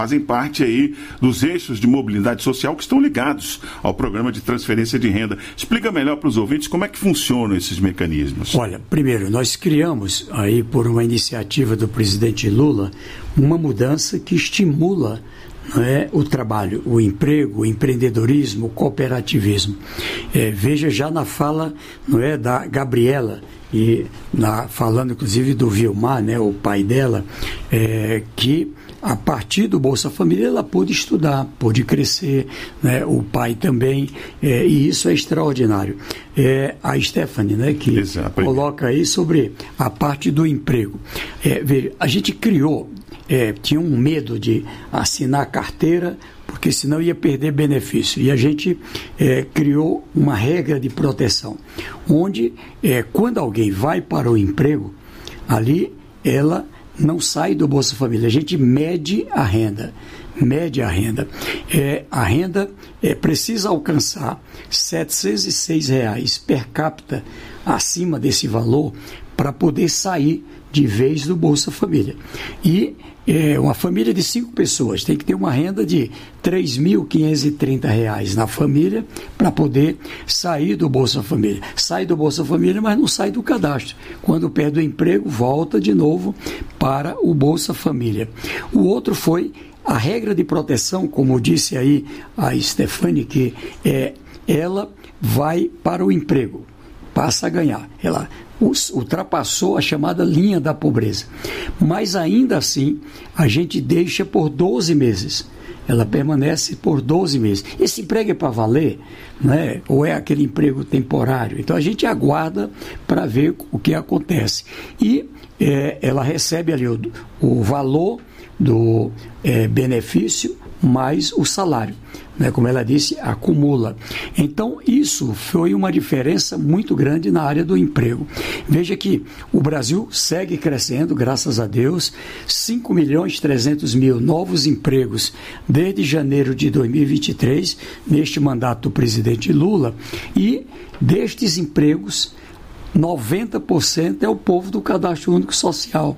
fazem parte aí dos eixos de mobilidade social que estão ligados ao programa de transferência de renda. Explica melhor para os ouvintes como é que funcionam esses mecanismos. Olha, primeiro, nós criamos aí por uma iniciativa do presidente Lula uma mudança que estimula, não é, o trabalho, o emprego, o empreendedorismo, o cooperativismo. Veja já na fala, não é, da Gabriela, e falando inclusive do Vilmar, né, o pai dela, que a partir do Bolsa Família ela pôde estudar, pôde crescer, né, o pai também, e isso é extraordinário. A Stephanie, né, que coloca aí sobre a parte do emprego. Veja, a gente criou, tinha um medo de assinar carteira, porque senão ia perder benefício. E a gente criou uma regra de proteção, onde quando alguém vai para o emprego, ali ela não sai do Bolsa Família. A gente mede a renda. A renda precisa alcançar R$ 706 per capita acima desse valor para poder sair de vez do Bolsa Família. E uma família de 5 pessoas tem que ter uma renda de R$ 3.530 na família para poder sair do Bolsa Família. Sai do Bolsa Família, mas não sai do cadastro. Quando perde o emprego, volta de novo para o Bolsa Família. O outro foi a regra de proteção, como disse aí a Stephanie, que ela vai para o emprego, passa a ganhar. Ela ultrapassou a chamada linha da pobreza. Mas ainda assim, a gente deixa por 12 meses. Ela permanece por 12 meses. Esse emprego é para valer, né? Ou é aquele emprego temporário? Então a gente aguarda para ver o que acontece. E ela recebe ali o valor do benefício mais o salário, né? Como ela disse, acumula. Então isso foi uma diferença muito grande na área do emprego. Veja que o Brasil segue crescendo, graças a Deus, 5.300.000 novos empregos desde janeiro de 2023, neste mandato do presidente Lula, e destes empregos 90% é o povo do Cadastro Único Social.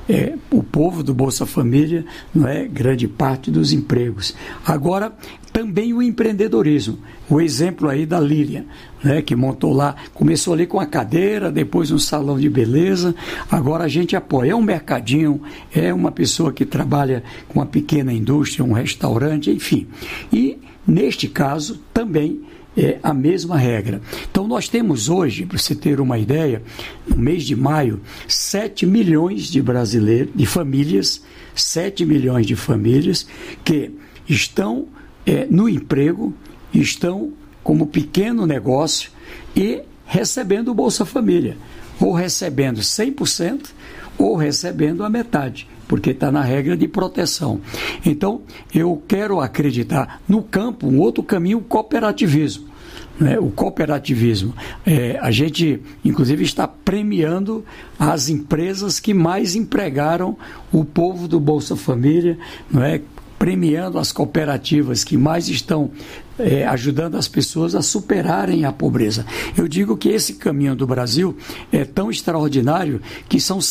O povo do Bolsa Família, não é grande parte dos empregos. Agora, também o empreendedorismo. O exemplo aí da Lília, né, que montou lá, começou ali com a cadeira, depois um salão de beleza, agora a gente apoia. É um mercadinho, é uma pessoa que trabalha com uma pequena indústria, um restaurante, enfim. E, neste caso, também a mesma regra. Então nós temos hoje, para você ter uma ideia, no mês de maio, 7 milhões de brasileiros, de famílias, 7 milhões de famílias que estão no emprego, estão como pequeno negócio e recebendo o Bolsa Família, ou recebendo 100% ou recebendo a metade, porque está na regra de proteção. Então, eu quero acreditar no campo, um outro caminho, o cooperativismo. O cooperativismo, a gente inclusive está premiando as empresas que mais empregaram o povo do Bolsa Família, premiando as cooperativas que mais estão ajudando as pessoas a superarem a pobreza. Eu digo que esse caminho do Brasil é tão extraordinário que são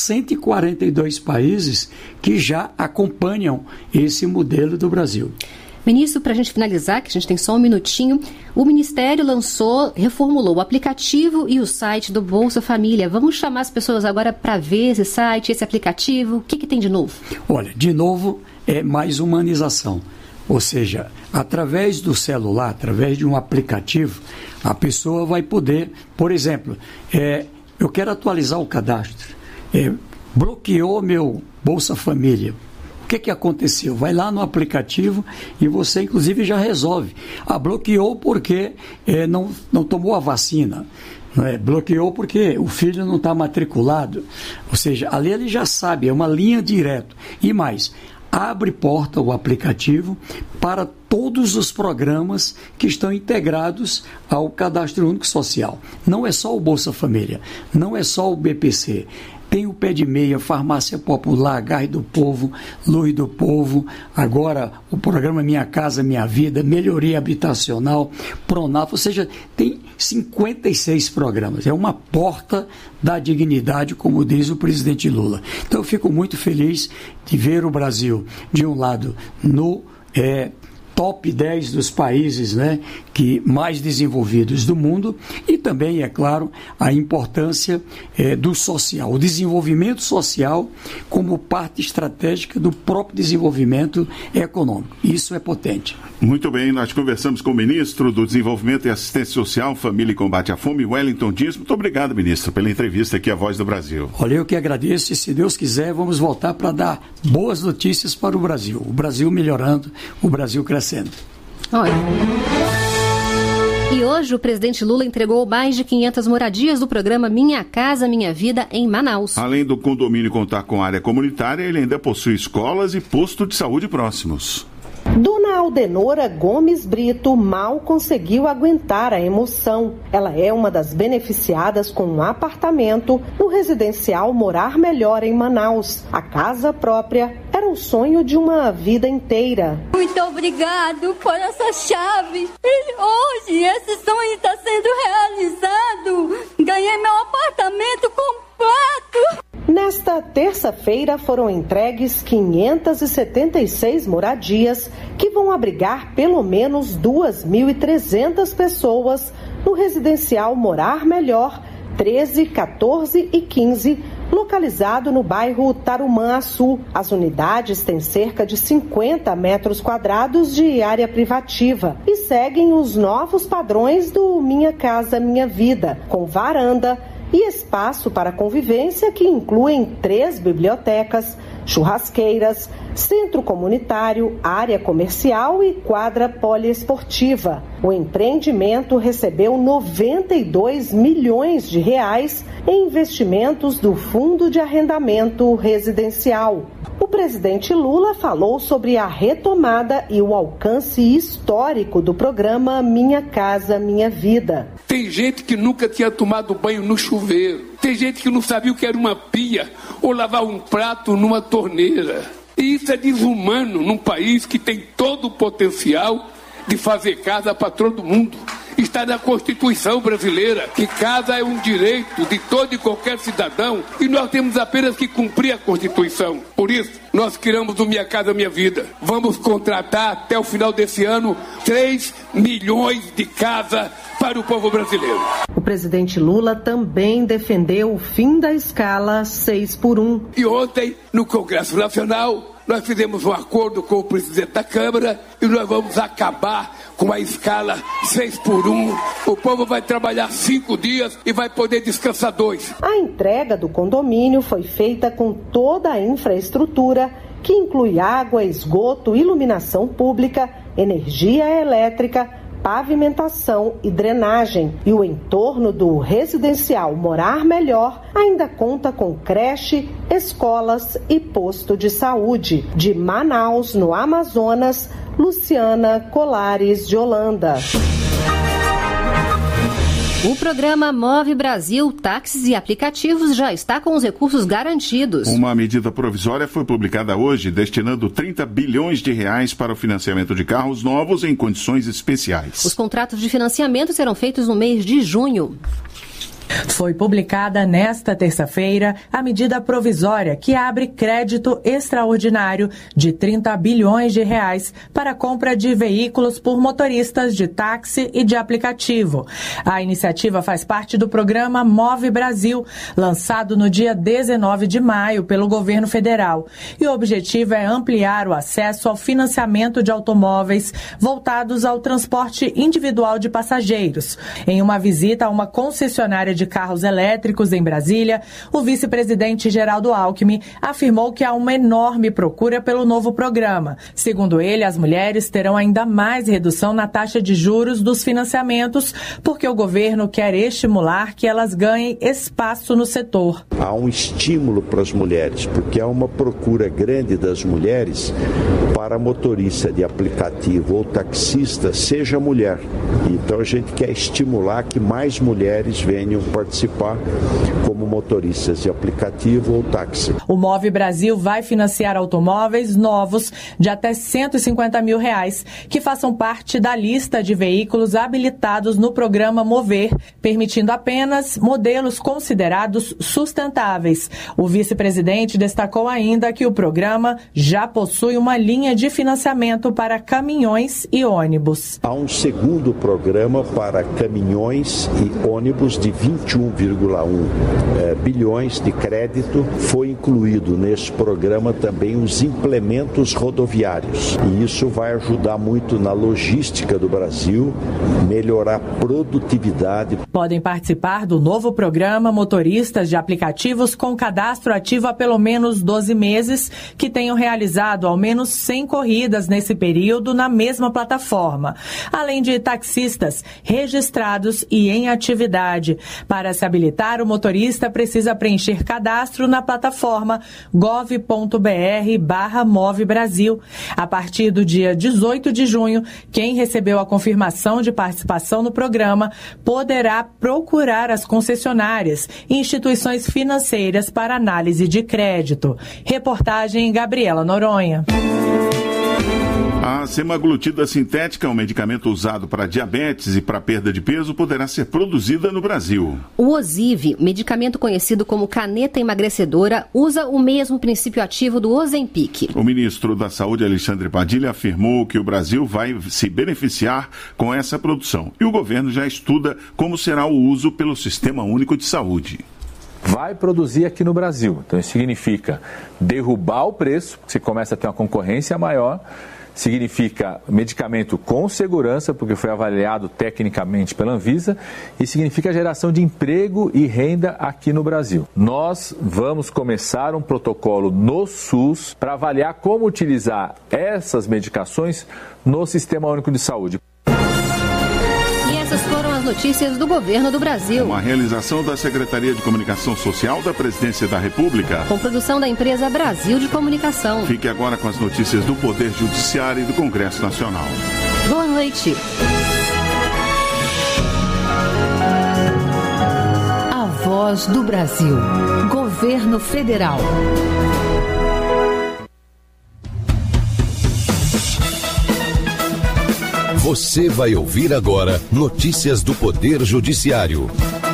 142 países que já acompanham esse modelo do Brasil. Ministro, para a gente finalizar, que a gente tem só um minutinho, o Ministério reformulou o aplicativo e o site do Bolsa Família. Vamos chamar as pessoas agora para ver esse site, esse aplicativo. O que tem de novo? Olha, de novo é mais humanização. Ou seja, através do celular, através de um aplicativo, a pessoa vai poder, por exemplo, eu quero atualizar o cadastro, bloqueou meu Bolsa Família. O que aconteceu? Vai lá no aplicativo e você, inclusive, já resolve. Bloqueou porque não tomou a vacina. Bloqueou porque o filho não está matriculado. Ou seja, ali ele já sabe, é uma linha direta. E mais, abre porta o aplicativo para todos os programas que estão integrados ao Cadastro Único Social. Não é só o Bolsa Família, não é só o BPC. tem o Pé de Meia, Farmácia Popular, Gás do Povo, Luz do Povo, agora o programa Minha Casa Minha Vida, Melhoria Habitacional, Pronaf, ou seja, tem 56 programas. É uma porta da dignidade, como diz o presidente Lula. Então eu fico muito feliz de ver o Brasil, de um lado, no top 10 dos países, né, mais desenvolvidos do mundo, e também, é claro, a importância do social, o desenvolvimento social como parte estratégica do próprio desenvolvimento econômico. Isso é potente. Muito bem, nós conversamos com o ministro do Desenvolvimento e Assistência Social, Família e Combate à Fome, Wellington Dias. Muito obrigado, ministro, pela entrevista aqui à Voz do Brasil. Olha, eu que agradeço, e se Deus quiser, vamos voltar para dar boas notícias para o Brasil. O Brasil melhorando, o Brasil crescendo. Olha. E hoje o presidente Lula entregou mais de 500 moradias do programa Minha Casa Minha Vida em Manaus. Além do condomínio contar com área comunitária, ele ainda possui escolas e posto de saúde próximos. Dona Aldenora Gomes Brito mal conseguiu aguentar a emoção. Ela é uma das beneficiadas com um apartamento no residencial Morar Melhor em Manaus. A casa própria era o sonho de uma vida inteira. Muito obrigado por essa chave. E hoje esse sonho está sendo realizado. Ganhei meu apartamento completo. Nesta terça-feira foram entregues 576 moradias que vão abrigar pelo menos 2.300 pessoas no residencial Morar Melhor 13, 14 e 15, localizado no bairro Tarumã-Açu. As unidades têm cerca de 50 metros quadrados de área privativa e seguem os novos padrões do Minha Casa Minha Vida, com varanda e espaço para convivência que incluem 3 bibliotecas, churrasqueiras, centro comunitário, área comercial e quadra poliesportiva. O empreendimento recebeu 92 milhões de reais em investimentos do Fundo de Arrendamento Residencial. O presidente Lula falou sobre a retomada e o alcance histórico do programa Minha Casa Minha Vida. Tem gente que nunca tinha tomado banho no chuveiro. Tem gente que não sabia o que era uma pia ou lavar um prato numa torneira. E isso é desumano num país que tem todo o potencial de fazer casa para todo mundo. Está na Constituição brasileira, que casa é um direito de todo e qualquer cidadão, e nós temos apenas que cumprir a Constituição. Por isso, nós criamos o Minha Casa Minha Vida. Vamos contratar até o final desse ano 3 milhões de casas para o povo brasileiro. O presidente Lula também defendeu o fim da escala 6x1. E ontem, no Congresso Nacional, nós fizemos um acordo com o presidente da Câmara e nós vamos acabar com a escala 6x1. O povo vai trabalhar 5 dias e vai poder descansar 2. A entrega do condomínio foi feita com toda a infraestrutura, que inclui água, esgoto, iluminação pública, energia elétrica, pavimentação e drenagem. E o entorno do residencial Morar Melhor ainda conta com creche, escolas e posto de saúde. De Manaus, no Amazonas, Luciana Colares de Holanda. O programa Move Brasil Táxis e Aplicativos já está com os recursos garantidos. Uma medida provisória foi publicada hoje, destinando 30 bilhões de reais para o financiamento de carros novos em condições especiais. Os contratos de financiamento serão feitos no mês de junho. Foi publicada nesta terça-feira a medida provisória que abre crédito extraordinário de 30 bilhões de reais para a compra de veículos por motoristas de táxi e de aplicativo. A iniciativa faz parte do programa Move Brasil, lançado no dia 19 de maio pelo governo federal. E o objetivo é ampliar o acesso ao financiamento de automóveis voltados ao transporte individual de passageiros. Em uma visita a uma concessionária de carros elétricos em Brasília, o vice-presidente Geraldo Alckmin afirmou que há uma enorme procura pelo novo programa. Segundo ele, as mulheres terão ainda mais redução na taxa de juros dos financiamentos, porque o governo quer estimular que elas ganhem espaço no setor. Há um estímulo para as mulheres, porque há uma procura grande das mulheres para motorista de aplicativo ou taxista seja mulher. Então a gente quer estimular que mais mulheres venham participar, como motoristas de aplicativo ou táxi. O Move Brasil vai financiar automóveis novos de até R$150 mil, que façam parte da lista de veículos habilitados no programa Mover, permitindo apenas modelos considerados sustentáveis. O vice-presidente destacou ainda que o programa já possui uma linha de financiamento para caminhões e ônibus. Há um segundo programa para caminhões e ônibus de 21,1 bilhões de crédito. Foi incluído nesse programa também os implementos rodoviários. E isso vai ajudar muito na logística do Brasil, melhorar a produtividade. Podem participar do novo programa motoristas de aplicativos com cadastro ativo há pelo menos 12 meses, que tenham realizado ao menos 100 corridas nesse período na mesma plataforma, além de taxistas registrados e em atividade. Para se habilitar, o motorista precisa preencher cadastro na plataforma gov.br/Move Brasil. A partir do dia 18 de junho, quem recebeu a confirmação de participação no programa poderá procurar as concessionárias e instituições financeiras para análise de crédito. Reportagem Gabriela Noronha. A semaglutida sintética, um medicamento usado para diabetes e para perda de peso, poderá ser produzida no Brasil. O Ozivy, medicamento conhecido como caneta emagrecedora, usa o mesmo princípio ativo do Ozempic. O ministro da Saúde, Alexandre Padilha, afirmou que o Brasil vai se beneficiar com essa produção. E o governo já estuda como será o uso pelo Sistema Único de Saúde. Vai produzir aqui no Brasil. Então isso significa derrubar o preço, porque você começa a ter uma concorrência maior. Significa medicamento com segurança, porque foi avaliado tecnicamente pela Anvisa, e significa geração de emprego e renda aqui no Brasil. Nós vamos começar um protocolo no SUS para avaliar como utilizar essas medicações no Sistema Único de Saúde. Essas foram as notícias do governo do Brasil. Uma realização da Secretaria de Comunicação Social da Presidência da República. Com produção da empresa Brasil de Comunicação. Fique agora com as notícias do Poder Judiciário e do Congresso Nacional. Boa noite. A Voz do Brasil. Governo Federal. Você vai ouvir agora notícias do Poder Judiciário.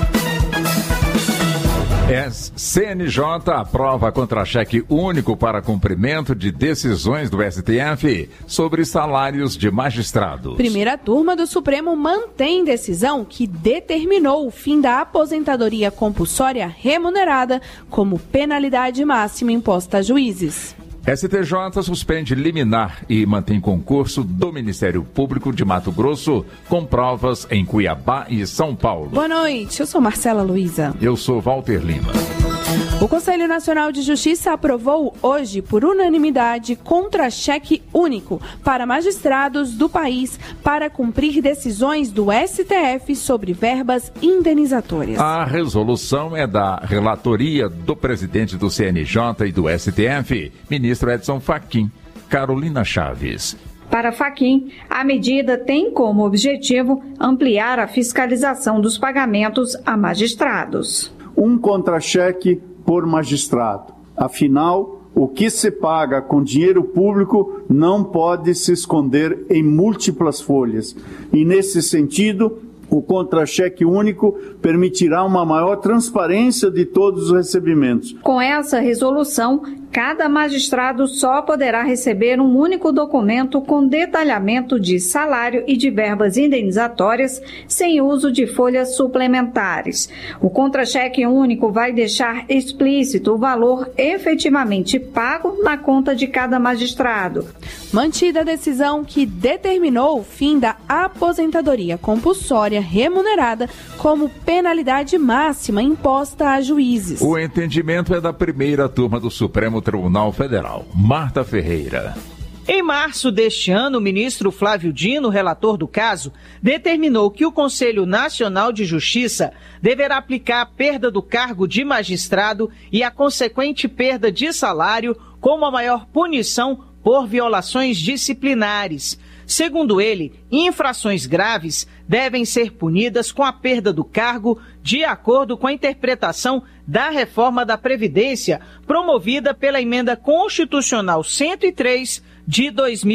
CNJ aprova contra-cheque único para cumprimento de decisões do STF sobre salários de magistrados. Primeira turma do Supremo mantém decisão que determinou o fim da aposentadoria compulsória remunerada como penalidade máxima imposta a juízes. STJ suspende liminar e mantém concurso do Ministério Público de Mato Grosso com provas em Cuiabá e São Paulo. Boa noite, eu sou Marcela Luiza. Eu sou Walter Lima. O Conselho Nacional de Justiça aprovou hoje, por unanimidade, contra-cheque único para magistrados do país para cumprir decisões do STF sobre verbas indenizatórias. A resolução é da relatoria do presidente do CNJ e do STF, ministro Edson Fachin. Carolina Chaves. Para Fachin, a medida tem como objetivo ampliar a fiscalização dos pagamentos a magistrados. Um contra-cheque por magistrado. Afinal, o que se paga com dinheiro público não pode se esconder em múltiplas folhas. E, nesse sentido, o contra-cheque único permitirá uma maior transparência de todos os recebimentos. Com essa resolução, cada magistrado só poderá receber um único documento com detalhamento de salário e de verbas indenizatórias, sem uso de folhas suplementares. O contra-cheque único vai deixar explícito o valor efetivamente pago na conta de cada magistrado. Mantida a decisão que determinou o fim da aposentadoria compulsória remunerada como penalidade máxima imposta a juízes. O entendimento é da primeira turma do Supremo Tribunal Federal. Marta Ferreira. Em março deste ano, o ministro Flávio Dino, relator do caso, determinou que o Conselho Nacional de Justiça deverá aplicar a perda do cargo de magistrado e a consequente perda de salário como a maior punição por violações disciplinares. Segundo ele, infrações graves devem ser punidas com a perda do cargo, de acordo com a interpretação da reforma da Previdência, promovida pela Emenda Constitucional 103 de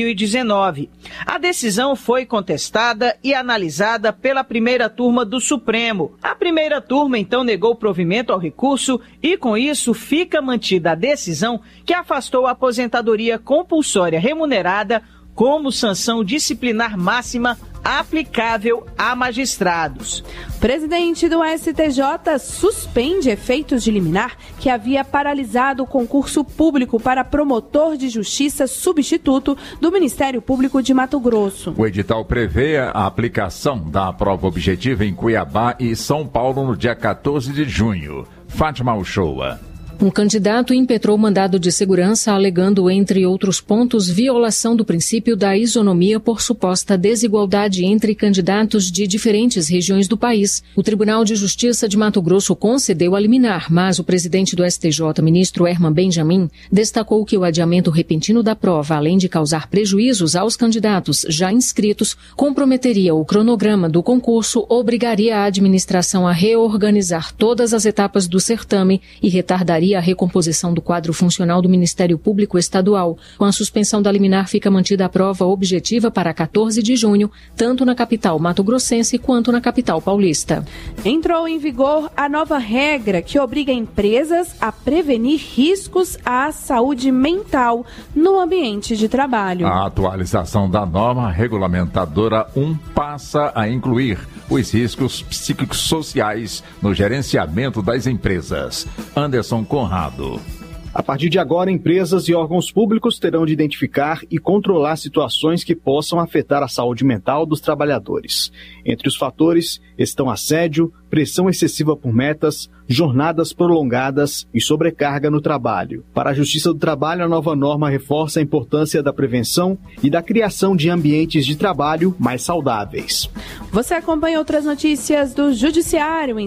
2019. A decisão foi contestada e analisada pela primeira turma do Supremo. A primeira turma, então, negou provimento ao recurso e, com isso, fica mantida a decisão que afastou a aposentadoria compulsória remunerada como sanção disciplinar máxima aplicável a magistrados. Presidente do STJ suspende efeitos de liminar que havia paralisado o concurso público para promotor de justiça substituto do Ministério Público de Mato Grosso. O edital prevê a aplicação da prova objetiva em Cuiabá e São Paulo no dia 14 de junho. Fátima Uchoa. Um candidato impetrou mandado de segurança alegando, entre outros pontos, violação do princípio da isonomia por suposta desigualdade entre candidatos de diferentes regiões do país. O Tribunal de Justiça de Mato Grosso concedeu a liminar, mas o presidente do STJ, ministro Herman Benjamin, destacou que o adiamento repentino da prova, além de causar prejuízos aos candidatos já inscritos, comprometeria o cronograma do concurso, obrigaria a administração a reorganizar todas as etapas do certame e retardaria a recomposição do quadro funcional do Ministério Público Estadual. Com a suspensão da liminar, fica mantida a prova objetiva para 14 de junho, tanto na capital mato-grossense quanto na capital paulista. Entrou em vigor a nova regra que obriga empresas a prevenir riscos à saúde mental no ambiente de trabalho. A atualização da norma regulamentadora 1 passa a incluir os riscos psicossociais no gerenciamento das empresas. Anderson Conrado. A partir de agora, empresas e órgãos públicos terão de identificar e controlar situações que possam afetar a saúde mental dos trabalhadores. Entre os fatores estão assédio, pressão excessiva por metas, jornadas prolongadas e sobrecarga no trabalho. Para a Justiça do Trabalho, a nova norma reforça a importância da prevenção e da criação de ambientes de trabalho mais saudáveis. Você acompanha outras notícias do Judiciário em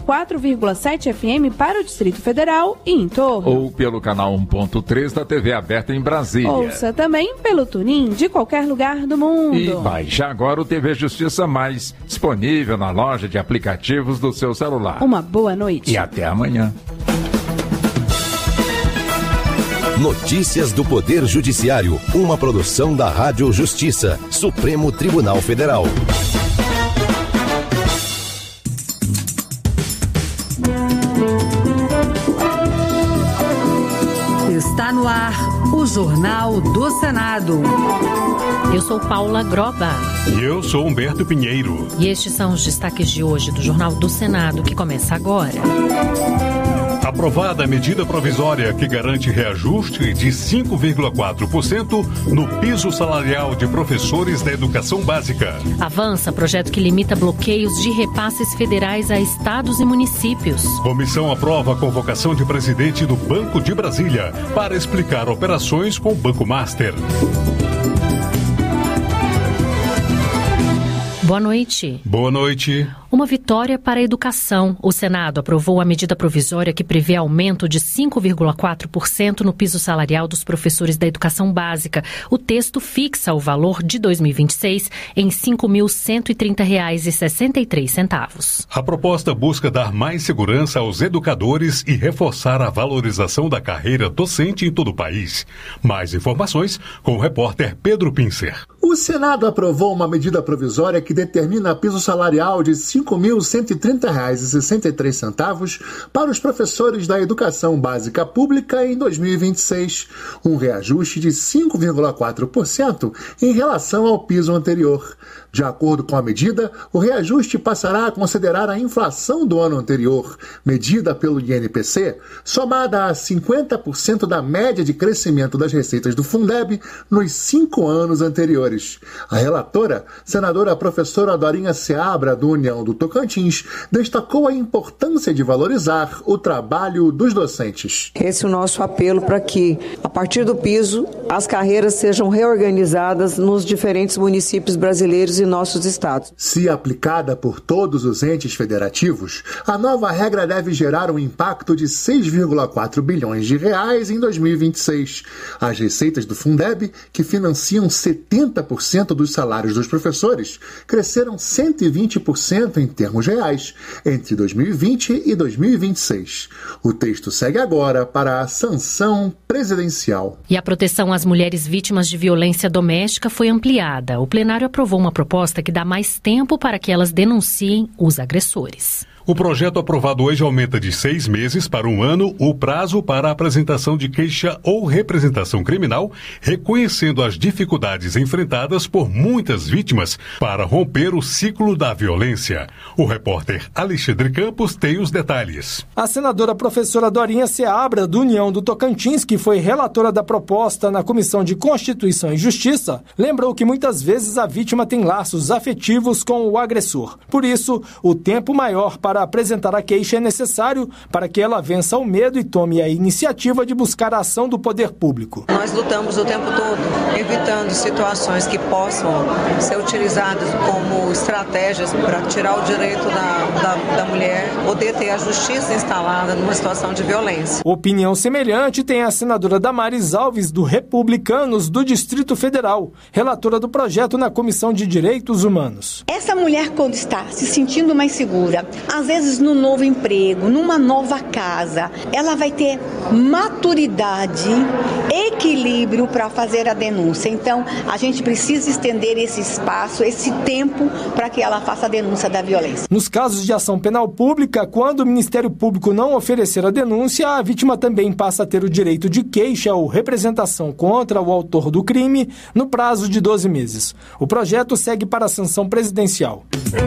104,7 FM para o Distrito Federal e em torno. Ou pelo canal 1.3 da TV aberta em Brasília. Ouça também pelo TuneIn de qualquer lugar do mundo. E baixe agora o TV Justiça Mais, disponível na loja de aplicativos do seu celular. Uma boa noite. E até amanhã. Notícias do Poder Judiciário, uma produção da Rádio Justiça, Supremo Tribunal Federal. Está no ar o Jornal do Senado. Eu sou Paula Groba. E eu sou Humberto Pinheiro. E estes são os destaques de hoje do Jornal do Senado, que começa agora. Aprovada a medida provisória que garante reajuste de 5,4% no piso salarial de professores da educação básica. Avança projeto que limita bloqueios de repasses federais a estados e municípios. Comissão aprova a convocação de presidente do Banco de Brasília para explicar operações com o Banco Master. Boa noite. Boa noite. Uma vitória para a educação. O Senado aprovou a medida provisória que prevê aumento de 5,4% no piso salarial dos professores da educação básica. O texto fixa o valor de 2026 em R$ 5.130,63. A proposta busca dar mais segurança aos educadores e reforçar a valorização da carreira docente em todo o país. Mais informações com o repórter Pedro Pincer. O Senado aprovou uma medida provisória que determina piso salarial de R$ 5.130,63 para os professores da educação básica pública em 2026, um reajuste de 5,4% em relação ao piso anterior. De acordo com a medida, o reajuste passará a considerar a inflação do ano anterior, medida pelo INPC, somada a 50% da média de crescimento das receitas do Fundeb nos 5 anos anteriores. professores. A relatora, senadora professora Dorinha Seabra, do União do Tocantins, destacou a importância de valorizar o trabalho dos docentes. Esse é o nosso apelo para que, a partir do piso, as carreiras sejam reorganizadas nos diferentes municípios brasileiros e nossos estados. Se aplicada por todos os entes federativos, a nova regra deve gerar um impacto de 6,4 bilhões de reais em 2026. As receitas do Fundeb, que financiam 70% dos salários dos professores, cresceram 120% em termos reais entre 2020 e 2026. O texto segue agora para a sanção presidencial. E a proteção às mulheres vítimas de violência doméstica foi ampliada. O plenário aprovou uma proposta que dá mais tempo para que elas denunciem os agressores. O projeto aprovado hoje aumenta de 6 meses para 1 ano o prazo para a apresentação de queixa ou representação criminal, reconhecendo as dificuldades enfrentadas por muitas vítimas para romper o ciclo da violência. O repórter Alexandre Campos tem os detalhes. A senadora professora Dorinha Seabra, do União do Tocantins, que foi relatora da proposta na Comissão de Constituição e Justiça, lembrou que muitas vezes a vítima tem laços afetivos com o agressor. Por isso, o tempo maior para apresentar a queixa é necessário para que ela vença o medo e tome a iniciativa de buscar a ação do poder público. Nós lutamos o tempo todo, evitando situações que possam ser utilizadas como estratégias para tirar o direito da mulher poder ter a justiça instalada numa situação de violência. Opinião semelhante tem a senadora Damares Alves, do Republicanos do Distrito Federal, relatora do projeto na Comissão de Direitos Humanos. Essa mulher, quando está se sentindo mais segura, às vezes no novo emprego, numa nova casa, ela vai ter maturidade, equilíbrio para fazer a denúncia. Então, a gente precisa estender esse espaço, esse tempo, para que ela faça a denúncia da violência. Nos casos de ação penal pública, quando o Ministério Público não oferecer a denúncia, a vítima também passa a ter o direito de queixa ou representação contra o autor do crime no prazo de 12 meses. O projeto segue para a sanção presidencial.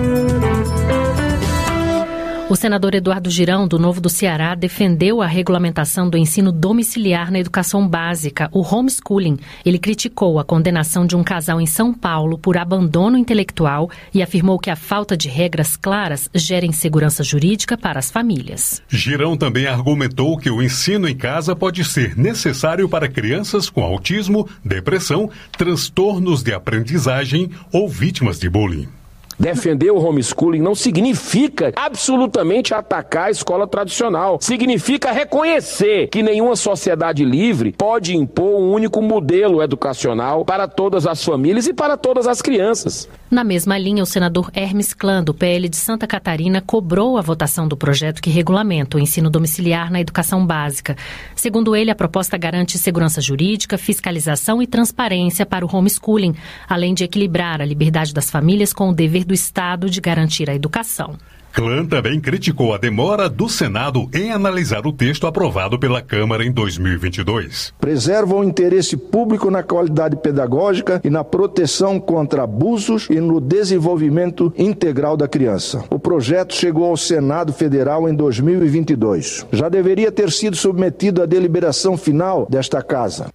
O senador Eduardo Girão, do Novo do Ceará, defendeu a regulamentação do ensino domiciliar na educação básica, o homeschooling. Ele criticou a condenação de um casal em São Paulo por abandono intelectual e afirmou que a falta de regras claras gera insegurança jurídica para as famílias. Girão também argumentou que o ensino em casa pode ser necessário para crianças com autismo, depressão, transtornos de aprendizagem ou vítimas de bullying. Defender o homeschooling não significa absolutamente atacar a escola tradicional. Significa reconhecer que nenhuma sociedade livre pode impor um único modelo educacional para todas as famílias e para todas as crianças. Na mesma linha, o senador Hermes Clã, do PL de Santa Catarina, cobrou a votação do projeto que regulamenta o ensino domiciliar na educação básica. Segundo ele, a proposta garante segurança jurídica, fiscalização e transparência para o homeschooling, além de equilibrar a liberdade das famílias com o dever do Estado de garantir a educação. Clã também criticou a demora do Senado em analisar o texto aprovado pela Câmara em 2022. Preserva o interesse público na qualidade pedagógica e na proteção contra abusos e no desenvolvimento integral da criança. O projeto chegou ao Senado Federal em 2022. Já deveria ter sido submetido à deliberação final desta Casa.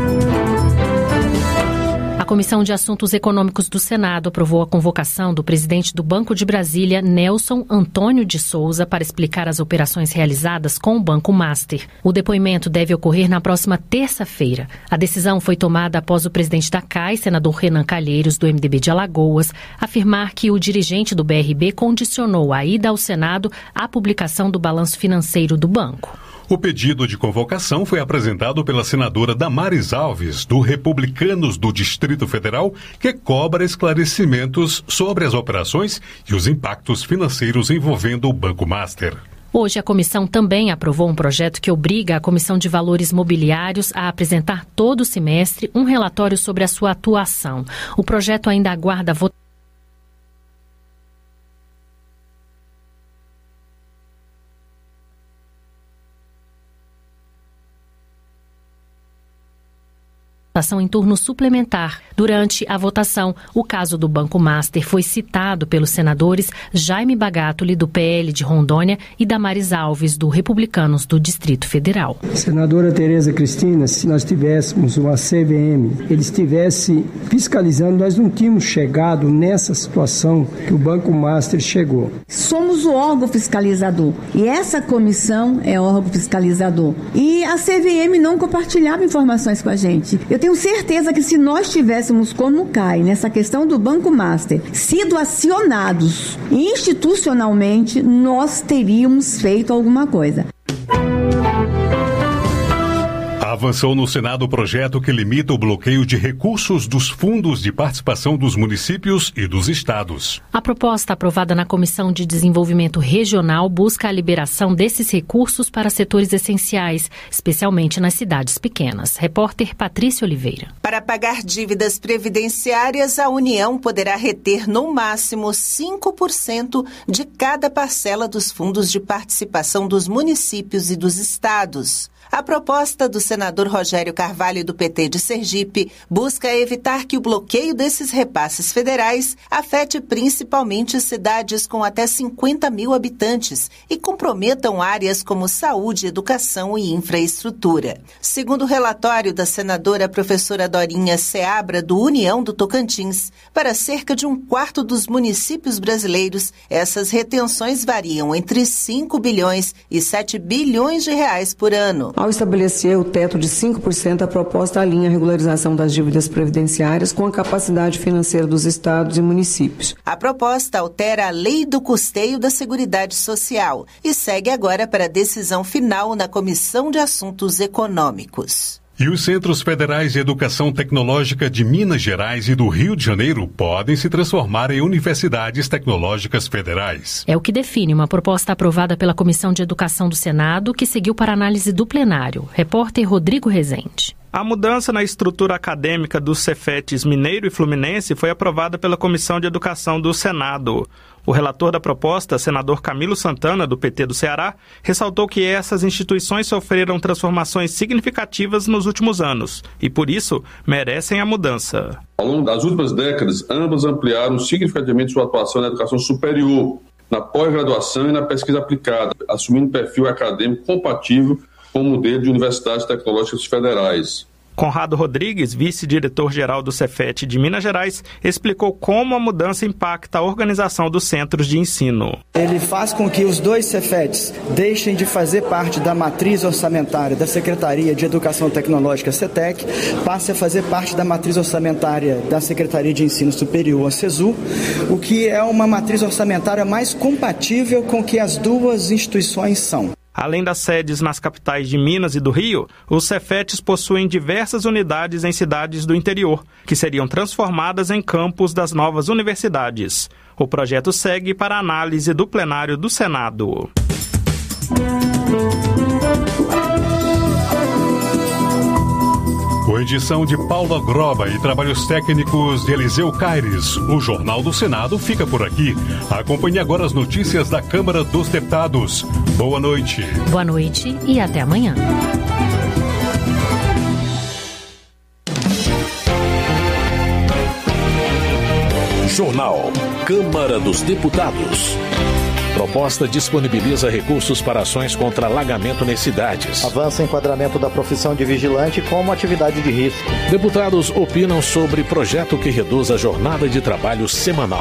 A Comissão de Assuntos Econômicos do Senado aprovou a convocação do presidente do Banco de Brasília, Nelson Antônio de Souza, para explicar as operações realizadas com o Banco Master. O depoimento deve ocorrer na próxima terça-feira. A decisão foi tomada após o presidente da CAI, senador Renan Calheiros, do MDB de Alagoas, afirmar que o dirigente do BRB condicionou a ida ao Senado à publicação do balanço financeiro do banco. O pedido de convocação foi apresentado pela senadora Damares Alves, do Republicanos do Distrito Federal, que cobra esclarecimentos sobre as operações e os impactos financeiros envolvendo o Banco Master. Hoje, a comissão também aprovou um projeto que obriga a Comissão de Valores Mobiliários a apresentar todo semestre um relatório sobre a sua atuação. O projeto ainda aguarda votação participação em turno suplementar. Durante a votação, o caso do Banco Master foi citado pelos senadores Jaime Bagatoli, do PL de Rondônia, e Damares Alves, do Republicanos do Distrito Federal. Senadora Tereza Cristina, se nós tivéssemos uma CVM, ele estivesse fiscalizando, nós não tínhamos chegado nessa situação que o Banco Master chegou. Somos o órgão fiscalizador e essa comissão é órgão fiscalizador. E a CVM não compartilhava informações com a gente. Eu tenho certeza que se nós tivéssemos, como cai, nessa questão do Banco Master, sido acionados institucionalmente, nós teríamos feito alguma coisa. Avançou no Senado o projeto que limita o bloqueio de recursos dos fundos de participação dos municípios e dos estados. A proposta aprovada na Comissão de Desenvolvimento Regional busca a liberação desses recursos para setores essenciais, especialmente nas cidades pequenas. Repórter Patrícia Oliveira. Para pagar dívidas previdenciárias, a União poderá reter no máximo 5% de cada parcela dos fundos de participação dos municípios e dos estados. A proposta do senador Rogério Carvalho, do PT de Sergipe, busca evitar que o bloqueio desses repasses federais afete principalmente cidades com até 50 mil habitantes e comprometam áreas como saúde, educação e infraestrutura. Segundo o relatório da senadora professora Dorinha Seabra, do União do Tocantins, para cerca de 1/4 dos municípios brasileiros, essas retenções variam entre 5 bilhões e 7 bilhões de reais por ano. Ao estabelecer o teto de 5%, a proposta alinha a regularização das dívidas previdenciárias com a capacidade financeira dos estados e municípios. A proposta altera a Lei do Custeio da Seguridade Social e segue agora para a decisão final na Comissão de Assuntos Econômicos. E os Centros Federais de Educação Tecnológica de Minas Gerais e do Rio de Janeiro podem se transformar em universidades tecnológicas federais. É o que define uma proposta aprovada pela Comissão de Educação do Senado, que seguiu para análise do plenário. Repórter Rodrigo Rezende. A mudança na estrutura acadêmica dos Cefetes Mineiro e Fluminense foi aprovada pela Comissão de Educação do Senado. O relator da proposta, senador Camilo Santana, do PT do Ceará, ressaltou que essas instituições sofreram transformações significativas nos últimos anos e, por isso, merecem a mudança. Ao longo das últimas décadas, ambas ampliaram significativamente sua atuação na educação superior, na pós-graduação e na pesquisa aplicada, assumindo perfil acadêmico compatível com o modelo de universidades tecnológicas federais. Conrado Rodrigues, vice-diretor-geral do Cefet de Minas Gerais, explicou como a mudança impacta a organização dos centros de ensino. Ele faz com que os dois Cefetes deixem de fazer parte da matriz orçamentária da Secretaria de Educação Tecnológica, CETEC, passe a fazer parte da matriz orçamentária da Secretaria de Ensino Superior, a CESU, o que é uma matriz orçamentária mais compatível com o que as duas instituições são. Além das sedes nas capitais de Minas e do Rio, os Cefetes possuem diversas unidades em cidades do interior, que seriam transformadas em campus das novas universidades. O projeto segue para análise do plenário do Senado. Com edição de Paula Groba e trabalhos técnicos de Eliseu Caires, o Jornal do Senado fica por aqui. Acompanhe agora as notícias da Câmara dos Deputados. Boa noite. Boa noite e até amanhã. Jornal Câmara dos Deputados. Proposta disponibiliza recursos para ações contra alagamento nas cidades. Avança enquadramento da profissão de vigilante como atividade de risco. Deputados opinam sobre projeto que reduz a jornada de trabalho semanal.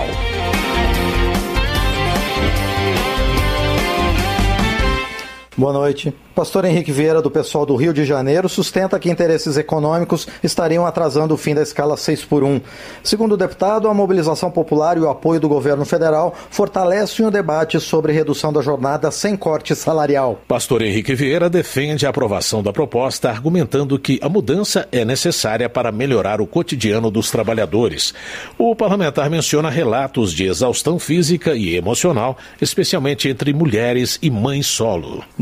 Boa noite. Pastor Henrique Vieira, do pessoal do Rio de Janeiro, sustenta que interesses econômicos estariam atrasando o fim da escala 6x1. Segundo o deputado, a mobilização popular e o apoio do governo federal fortalecem o debate sobre redução da jornada sem corte salarial. Pastor Henrique Vieira defende a aprovação da proposta, argumentando que a mudança é necessária para melhorar o cotidiano dos trabalhadores. O parlamentar menciona relatos de exaustão física e emocional, especialmente entre mulheres e mães solo.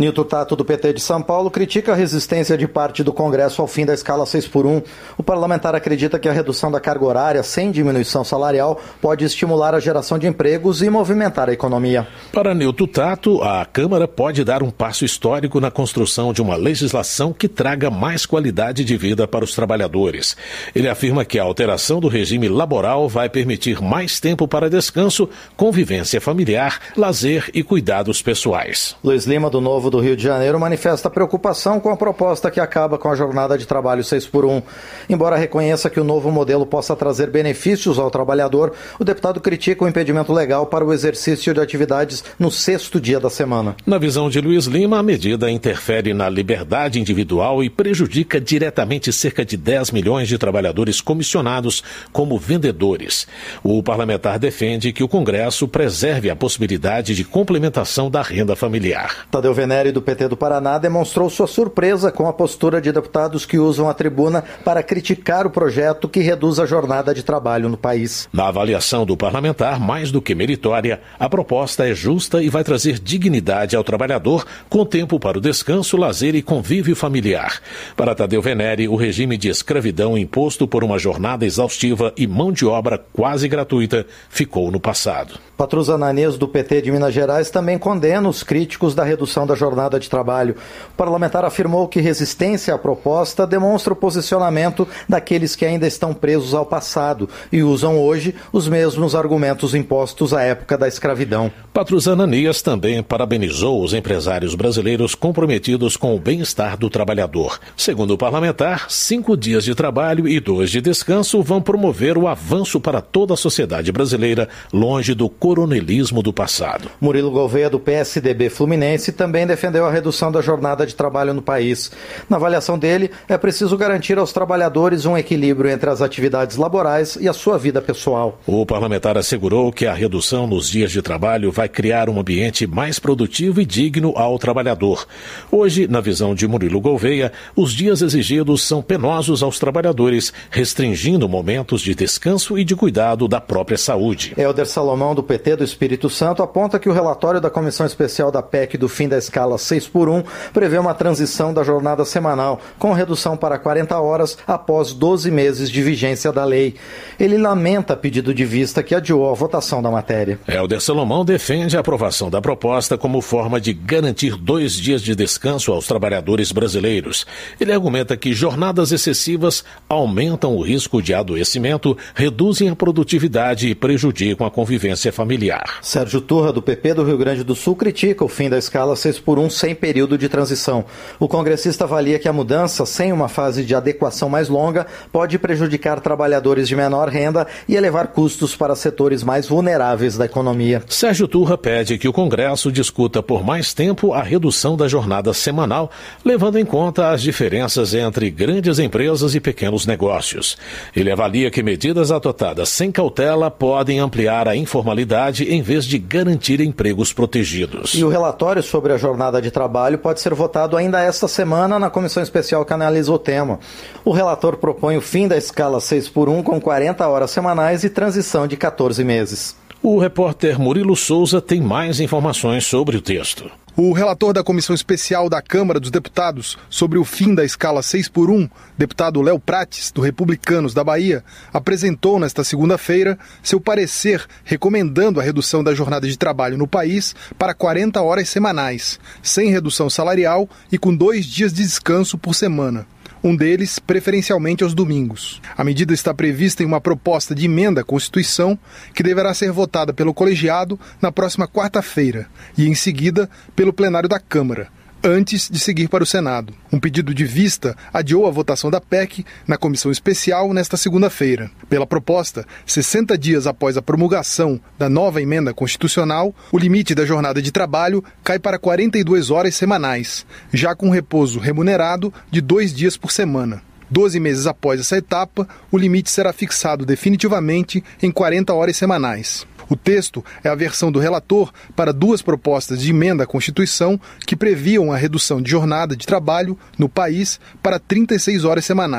Nilton Tato, do PT de São Paulo, critica a resistência de parte do Congresso ao fim da escala 6x1. O parlamentar acredita que a redução da carga horária sem diminuição salarial pode estimular a geração de empregos e movimentar a economia. Para Nilton Tato, a Câmara pode dar um passo histórico na construção de uma legislação que traga mais qualidade de vida para os trabalhadores. Ele afirma que a alteração do regime laboral vai permitir mais tempo para descanso, convivência familiar, lazer e cuidados pessoais. Luiz Lima, do Novo do Rio de Janeiro, manifesta preocupação com a proposta que acaba com a jornada de trabalho 6x1. Embora reconheça que o novo modelo possa trazer benefícios ao trabalhador, o deputado critica o impedimento legal para o exercício de atividades no 6º dia da semana. Na visão de Luiz Lima, a medida interfere na liberdade individual e prejudica diretamente cerca de 10 milhões de trabalhadores comissionados como vendedores. O parlamentar defende que o Congresso preserve a possibilidade de complementação da renda familiar. Tadeu Venere, do PT do Paraná, demonstrou sua surpresa com a postura de deputados que usam a tribuna para criticar o projeto que reduz a jornada de trabalho no país. Na avaliação do parlamentar, mais do que meritória, a proposta é justa e vai trazer dignidade ao trabalhador, com tempo para o descanso, lazer e convívio familiar. Para Tadeu Venere, o regime de escravidão imposto por uma jornada exaustiva e mão de obra quase gratuita ficou no passado. Patrus Ananias, do PT de Minas Gerais, também condena os críticos da redução da jornada de trabalho. O parlamentar afirmou que resistência à proposta demonstra o posicionamento daqueles que ainda estão presos ao passado e usam hoje os mesmos argumentos impostos à época da escravidão. Patrus Ananias também parabenizou os empresários brasileiros comprometidos com o bem-estar do trabalhador. Segundo o parlamentar, 5 dias de trabalho e 2 de descanso vão promover o avanço para toda a sociedade brasileira, longe do coronelismo do passado. Murilo Gouveia, do PSDB Fluminense, também defendeu a redução da jornada de trabalho no país. Na avaliação dele, é preciso garantir aos trabalhadores um equilíbrio entre as atividades laborais e a sua vida pessoal. O parlamentar assegurou que a redução nos dias de trabalho vai criar um ambiente mais produtivo e digno ao trabalhador. Hoje, na visão de Murilo Gouveia, os dias exigidos são penosos aos trabalhadores, restringindo momentos de descanso e de cuidado da própria saúde. Helder Salomão, do PT do Espírito Santo, aponta que o relatório da Comissão Especial da PEC do fim da escala 6x1 prevê uma transição da jornada semanal, com redução para 40 horas após 12 meses de vigência da lei. Ele lamenta pedido de vista que adiou a votação da matéria. Helder Salomão defende a aprovação da proposta como forma de garantir 2 dias de descanso aos trabalhadores brasileiros. Ele argumenta que jornadas excessivas aumentam o risco de adoecimento, reduzem a produtividade e prejudicam a convivência familiar. Sérgio Turra, do PP do Rio Grande do Sul, critica o fim da escala 6x1 sem período de transição. O congressista avalia que a mudança, sem uma fase de adequação mais longa, pode prejudicar trabalhadores de menor renda e elevar custos para setores mais vulneráveis da economia. Sérgio Turra pede que o Congresso discuta por mais tempo a redução da jornada semanal, levando em conta as diferenças entre grandes empresas e pequenos negócios. Ele avalia que medidas adotadas sem cautela podem ampliar a informalidade em vez de garantir empregos protegidos. E o relatório sobre a jornada de trabalho pode ser votado ainda esta semana na comissão especial que analisa o tema. O relator propõe o fim da escala 6x1 com 40 horas semanais e transição de 14 meses. O repórter Murilo Souza tem mais informações sobre o texto. O relator da Comissão Especial da Câmara dos Deputados sobre o fim da escala 6x1, deputado Léo Prates, do Republicanos da Bahia, apresentou nesta segunda-feira seu parecer recomendando a redução da jornada de trabalho no país para 40 horas semanais, sem redução salarial e com 2 dias de descanso por semana. Um deles, preferencialmente aos domingos. A medida está prevista em uma proposta de emenda à Constituição que deverá ser votada pelo colegiado na próxima quarta-feira e, em seguida, pelo plenário da Câmara, antes de seguir para o Senado. Um pedido de vista adiou a votação da PEC na comissão especial nesta segunda-feira. Pela proposta, 60 dias após a promulgação da nova emenda constitucional, o limite da jornada de trabalho cai para 42 horas semanais, já com repouso remunerado de 2 dias por semana. 12 meses após essa etapa, o limite será fixado definitivamente em 40 horas semanais. O texto é a versão do relator para 2 propostas de emenda à Constituição que previam a redução de jornada de trabalho no país para 36 horas semanais.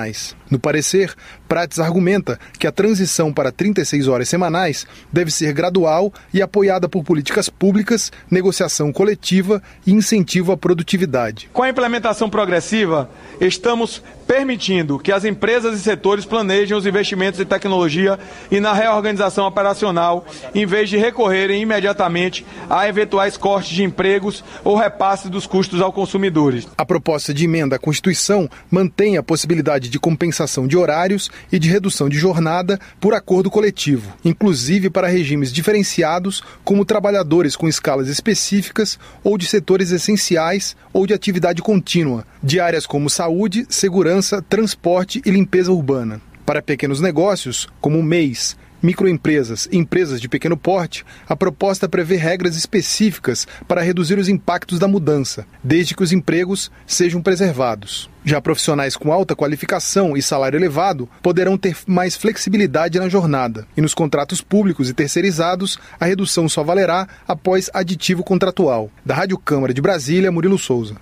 No parecer, Prates argumenta que a transição para 36 horas semanais deve ser gradual e apoiada por políticas públicas, negociação coletiva e incentivo à produtividade. Com a implementação progressiva, estamos permitindo que as empresas e setores planejem os investimentos em tecnologia e na reorganização operacional, em vez de recorrerem imediatamente a eventuais cortes de empregos ou repasse dos custos aos consumidores. A proposta de emenda à Constituição mantém a possibilidade de compensação de horários e de redução de jornada por acordo coletivo, inclusive para regimes diferenciados, como trabalhadores com escalas específicas ou de setores essenciais ou de atividade contínua, de áreas como saúde, segurança, transporte e limpeza urbana. Para pequenos negócios, como MEIs, microempresas e empresas de pequeno porte, a proposta prevê regras específicas para reduzir os impactos da mudança, desde que os empregos sejam preservados. Já profissionais com alta qualificação e salário elevado poderão ter mais flexibilidade na jornada. E nos contratos públicos e terceirizados, a redução só valerá após aditivo contratual. Da Rádio Câmara de Brasília, Murilo Souza.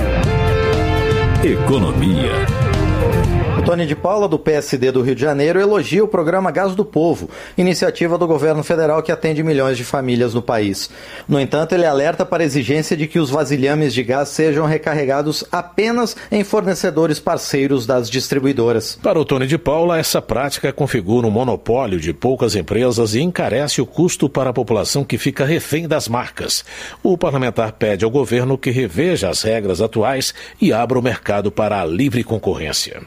Economia. O Tony de Paula, do PSD do Rio de Janeiro, elogia o programa Gás do Povo, iniciativa do governo federal que atende milhões de famílias no país. No entanto, ele alerta para a exigência de que os vasilhames de gás sejam recarregados apenas em fornecedores parceiros das distribuidoras. Para o Tony de Paula, essa prática configura um monopólio de poucas empresas e encarece o custo para a população que fica refém das marcas. O parlamentar pede ao governo que reveja as regras atuais e abra o mercado para a livre concorrência.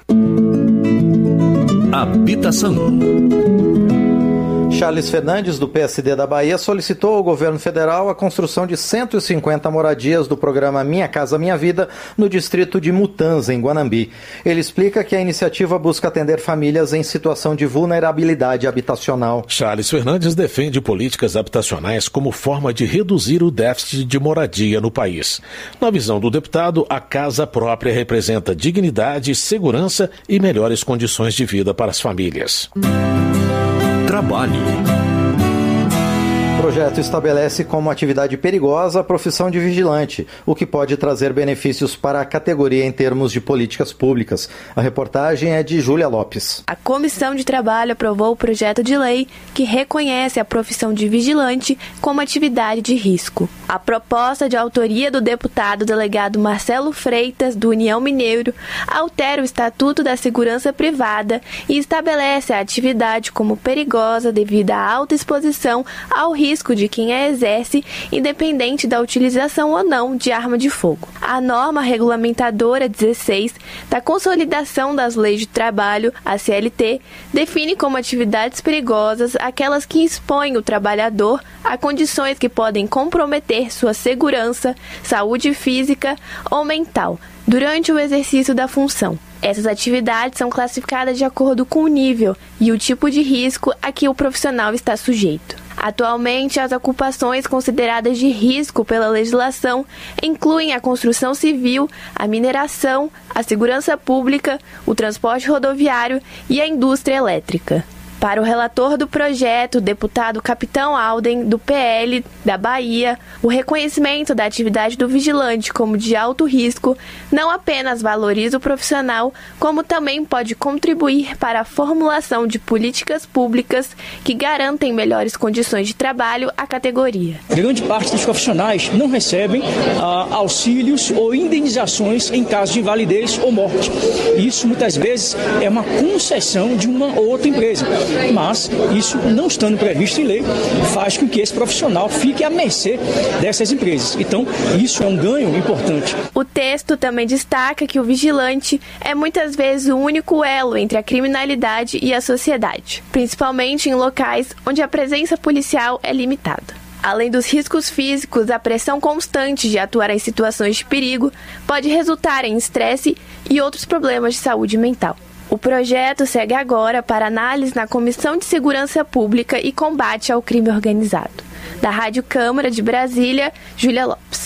Habitação. Charles Fernandes, do PSD da Bahia, solicitou ao governo federal a construção de 150 moradias do programa Minha Casa Minha Vida no distrito de Mutanza, em Guanambi. Ele explica que a iniciativa busca atender famílias em situação de vulnerabilidade habitacional. Charles Fernandes defende políticas habitacionais como forma de reduzir o déficit de moradia no país. Na visão do deputado, a casa própria representa dignidade, segurança e melhores condições de vida para as famílias. Trabalho. O projeto estabelece como atividade perigosa a profissão de vigilante, o que pode trazer benefícios para a categoria em termos de políticas públicas. A reportagem é de Júlia Lopes. A Comissão de Trabalho aprovou o projeto de lei que reconhece a profissão de vigilante como atividade de risco. A proposta, de autoria do deputado delegado Marcelo Freitas, do União Mineiro, altera o Estatuto da Segurança Privada e estabelece a atividade como perigosa devido à alta exposição ao risco de quem a exerce, independente da utilização ou não de arma de fogo. A norma regulamentadora 16 da Consolidação das Leis de Trabalho, a CLT, define como atividades perigosas aquelas que expõem o trabalhador a condições que podem comprometer sua segurança, saúde física ou mental durante o exercício da função. Essas atividades são classificadas de acordo com o nível e o tipo de risco a que o profissional está sujeito. Atualmente, as ocupações consideradas de risco pela legislação incluem a construção civil, a mineração, a segurança pública, o transporte rodoviário e a indústria elétrica. Para o relator do projeto, o deputado Capitão Alden, do PL da Bahia, o reconhecimento da atividade do vigilante como de alto risco não apenas valoriza o profissional, como também pode contribuir para a formulação de políticas públicas que garantem melhores condições de trabalho à categoria. Grande parte dos profissionais não recebem auxílios ou indenizações em caso de invalidez ou morte. Isso muitas vezes é uma concessão de uma ou outra empresa. Mas isso, não estando previsto em lei, faz com que esse profissional fique à mercê dessas empresas. Então, isso é um ganho importante. O texto também destaca que o vigilante é muitas vezes o único elo entre a criminalidade e a sociedade, principalmente em locais onde a presença policial é limitada. Além dos riscos físicos, a pressão constante de atuar em situações de perigo pode resultar em estresse e outros problemas de saúde mental. O projeto segue agora para análise na Comissão de Segurança Pública e Combate ao Crime Organizado. Da Rádio Câmara de Brasília, Júlia Lopes.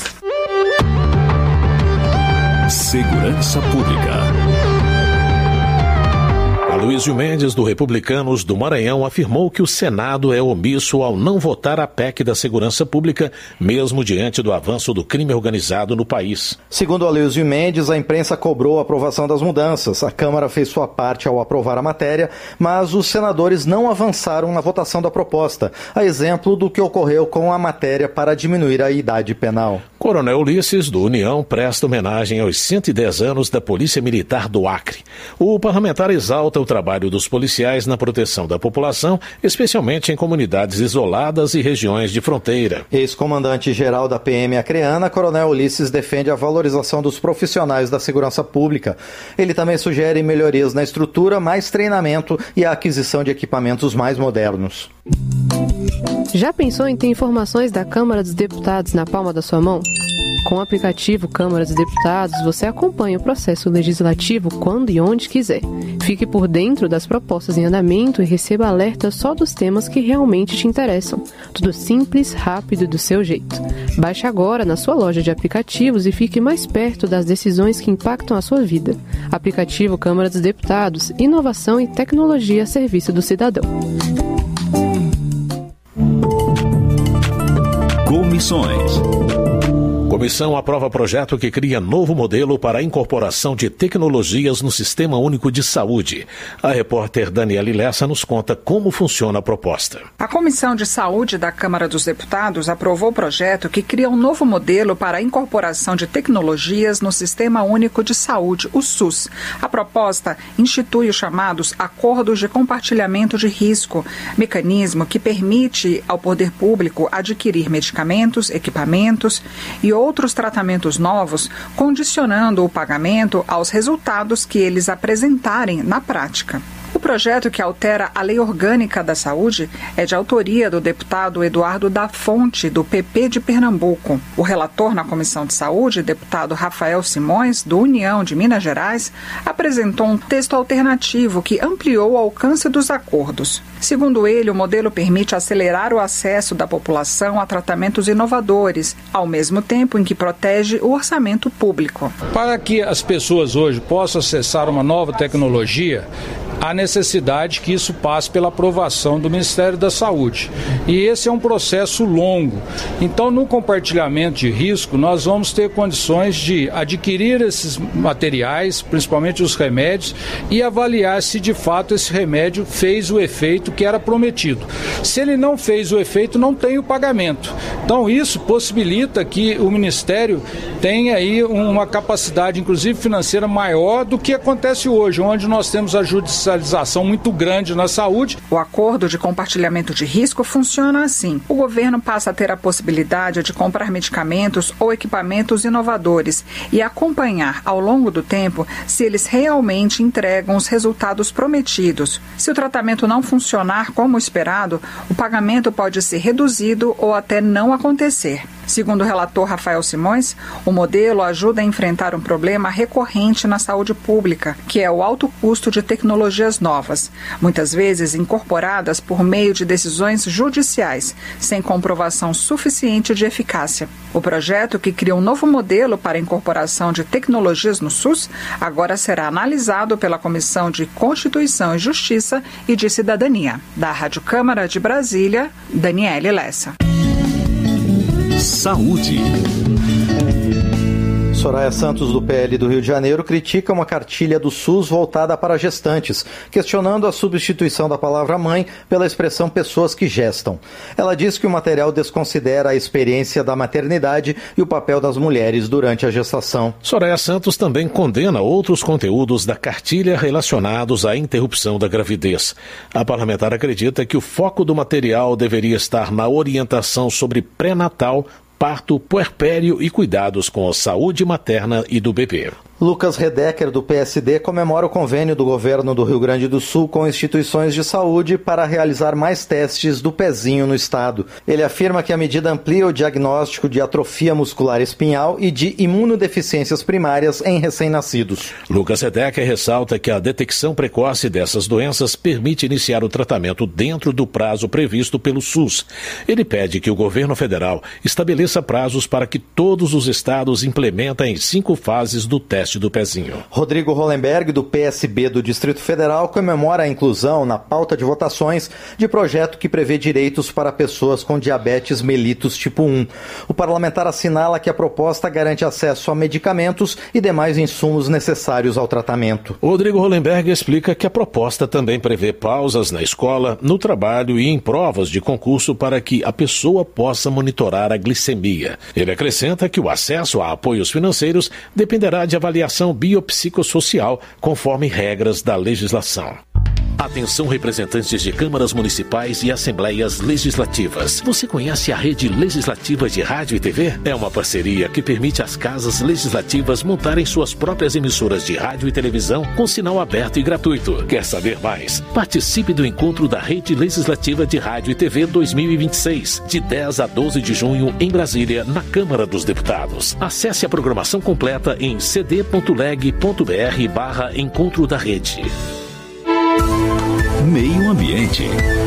Segurança Pública. A Aloysio Mendes, do Republicanos do Maranhão, afirmou que o Senado é omisso ao não votar a PEC da segurança pública, mesmo diante do avanço do crime organizado no país. Segundo Aloysio Mendes, a imprensa cobrou a aprovação das mudanças. A Câmara fez sua parte ao aprovar a matéria, mas os senadores não avançaram na votação da proposta, a exemplo do que ocorreu com a matéria para diminuir a idade penal. Coronel Ulisses, do União, presta homenagem aos 110 anos da Polícia Militar do Acre. O parlamentar exalta o trabalho dos policiais na proteção da população, especialmente em comunidades isoladas e regiões de fronteira. Ex-comandante-geral da PM acreana, Coronel Ulisses defende a valorização dos profissionais da segurança pública. Ele também sugere melhorias na estrutura, mais treinamento e a aquisição de equipamentos mais modernos. Já pensou em ter informações da Câmara dos Deputados na palma da sua mão? Com o aplicativo Câmara dos Deputados, você acompanha o processo legislativo quando e onde quiser. Fique por dentro das propostas em andamento e receba alertas só dos temas que realmente te interessam. Tudo simples, rápido e do seu jeito. Baixe agora na sua loja de aplicativos e fique mais perto das decisões que impactam a sua vida. Aplicativo Câmara dos Deputados, inovação e tecnologia a serviço do cidadão. Comissões. Comissão aprova projeto que cria novo modelo para a incorporação de tecnologias no Sistema Único de Saúde. A repórter Daniele Lessa nos conta como funciona a proposta. A Comissão de Saúde da Câmara dos Deputados aprovou o projeto que cria um novo modelo para a incorporação de tecnologias no Sistema Único de Saúde, o SUS. A proposta institui os chamados Acordos de Compartilhamento de Risco, mecanismo que permite ao poder público adquirir medicamentos, equipamentos e outros tratamentos novos, condicionando o pagamento aos resultados que eles apresentarem na prática. O projeto, que altera a Lei Orgânica da Saúde, é de autoria do deputado Eduardo da Fonte, do PP de Pernambuco. O relator na Comissão de Saúde, deputado Rafael Simões, do União de Minas Gerais, apresentou um texto alternativo que ampliou o alcance dos acordos. Segundo ele, o modelo permite acelerar o acesso da população a tratamentos inovadores, ao mesmo tempo em que protege o orçamento público. Para que as pessoas hoje possam acessar uma nova tecnologia, há necessidade que isso passe pela aprovação do Ministério da Saúde. E esse é um processo longo. Então, no compartilhamento de risco, nós vamos ter condições de adquirir esses materiais, principalmente os remédios, e avaliar se de fato esse remédio fez o efeito que era prometido. Se ele não fez o efeito, não tem o pagamento. Então, isso possibilita que o Ministério tenha aí uma capacidade, inclusive financeira, maior do que acontece hoje, onde nós temos a judicialização muito grande na saúde. O acordo de compartilhamento de risco funciona assim. O governo passa a ter a possibilidade de comprar medicamentos ou equipamentos inovadores e acompanhar ao longo do tempo se eles realmente entregam os resultados prometidos. Se o tratamento não funcionar como esperado, o pagamento pode ser reduzido ou até não acontecer. Segundo o relator Rafael Simões, o modelo ajuda a enfrentar um problema recorrente na saúde pública, que é o alto custo de tecnologias novas, muitas vezes incorporadas por meio de decisões judiciais, sem comprovação suficiente de eficácia. O projeto, que cria um novo modelo para a incorporação de tecnologias no SUS, agora será analisado pela Comissão de Constituição e Justiça e de Cidadania. Da Rádio Câmara de Brasília, Daniele Lessa. Saúde. Soraya Santos, do PL do Rio de Janeiro, critica uma cartilha do SUS voltada para gestantes, questionando a substituição da palavra mãe pela expressão pessoas que gestam. Ela diz que o material desconsidera a experiência da maternidade e o papel das mulheres durante a gestação. Soraya Santos também condena outros conteúdos da cartilha relacionados à interrupção da gravidez. A parlamentar acredita que o foco do material deveria estar na orientação sobre pré-natal, parto, puerpério e cuidados com a saúde materna e do bebê. Lucas Redecker, do PSD, comemora o convênio do governo do Rio Grande do Sul com instituições de saúde para realizar mais testes do pezinho no estado. Ele afirma que a medida amplia o diagnóstico de atrofia muscular espinhal e de imunodeficiências primárias em recém-nascidos. Lucas Redecker ressalta que a detecção precoce dessas doenças permite iniciar o tratamento dentro do prazo previsto pelo SUS. Ele pede que o governo federal estabeleça prazos para que todos os estados implementem em 5 fases do teste teste do pezinho. Rodrigo Hollenberg, do PSB do Distrito Federal, comemora a inclusão na pauta de votações de projeto que prevê direitos para pessoas com diabetes mellitus tipo 1. O parlamentar assinala que a proposta garante acesso a medicamentos e demais insumos necessários ao tratamento. Rodrigo Hollenberg explica que a proposta também prevê pausas na escola, no trabalho e em provas de concurso para que a pessoa possa monitorar a glicemia. Ele acrescenta que o acesso a apoios financeiros dependerá de avaliação biopsicossocial, conforme regras da legislação. Atenção, representantes de câmaras municipais e assembleias legislativas. Você conhece a Rede Legislativa de Rádio e TV? É uma parceria que permite às casas legislativas montarem suas próprias emissoras de rádio e televisão com sinal aberto e gratuito. Quer saber mais? Participe do encontro da Rede Legislativa de Rádio e TV 2026, de 10 a 12 de junho, em Brasília, na Câmara dos Deputados. Acesse a programação completa em cd.leg.br/Encontro da Rede. Meio Ambiente.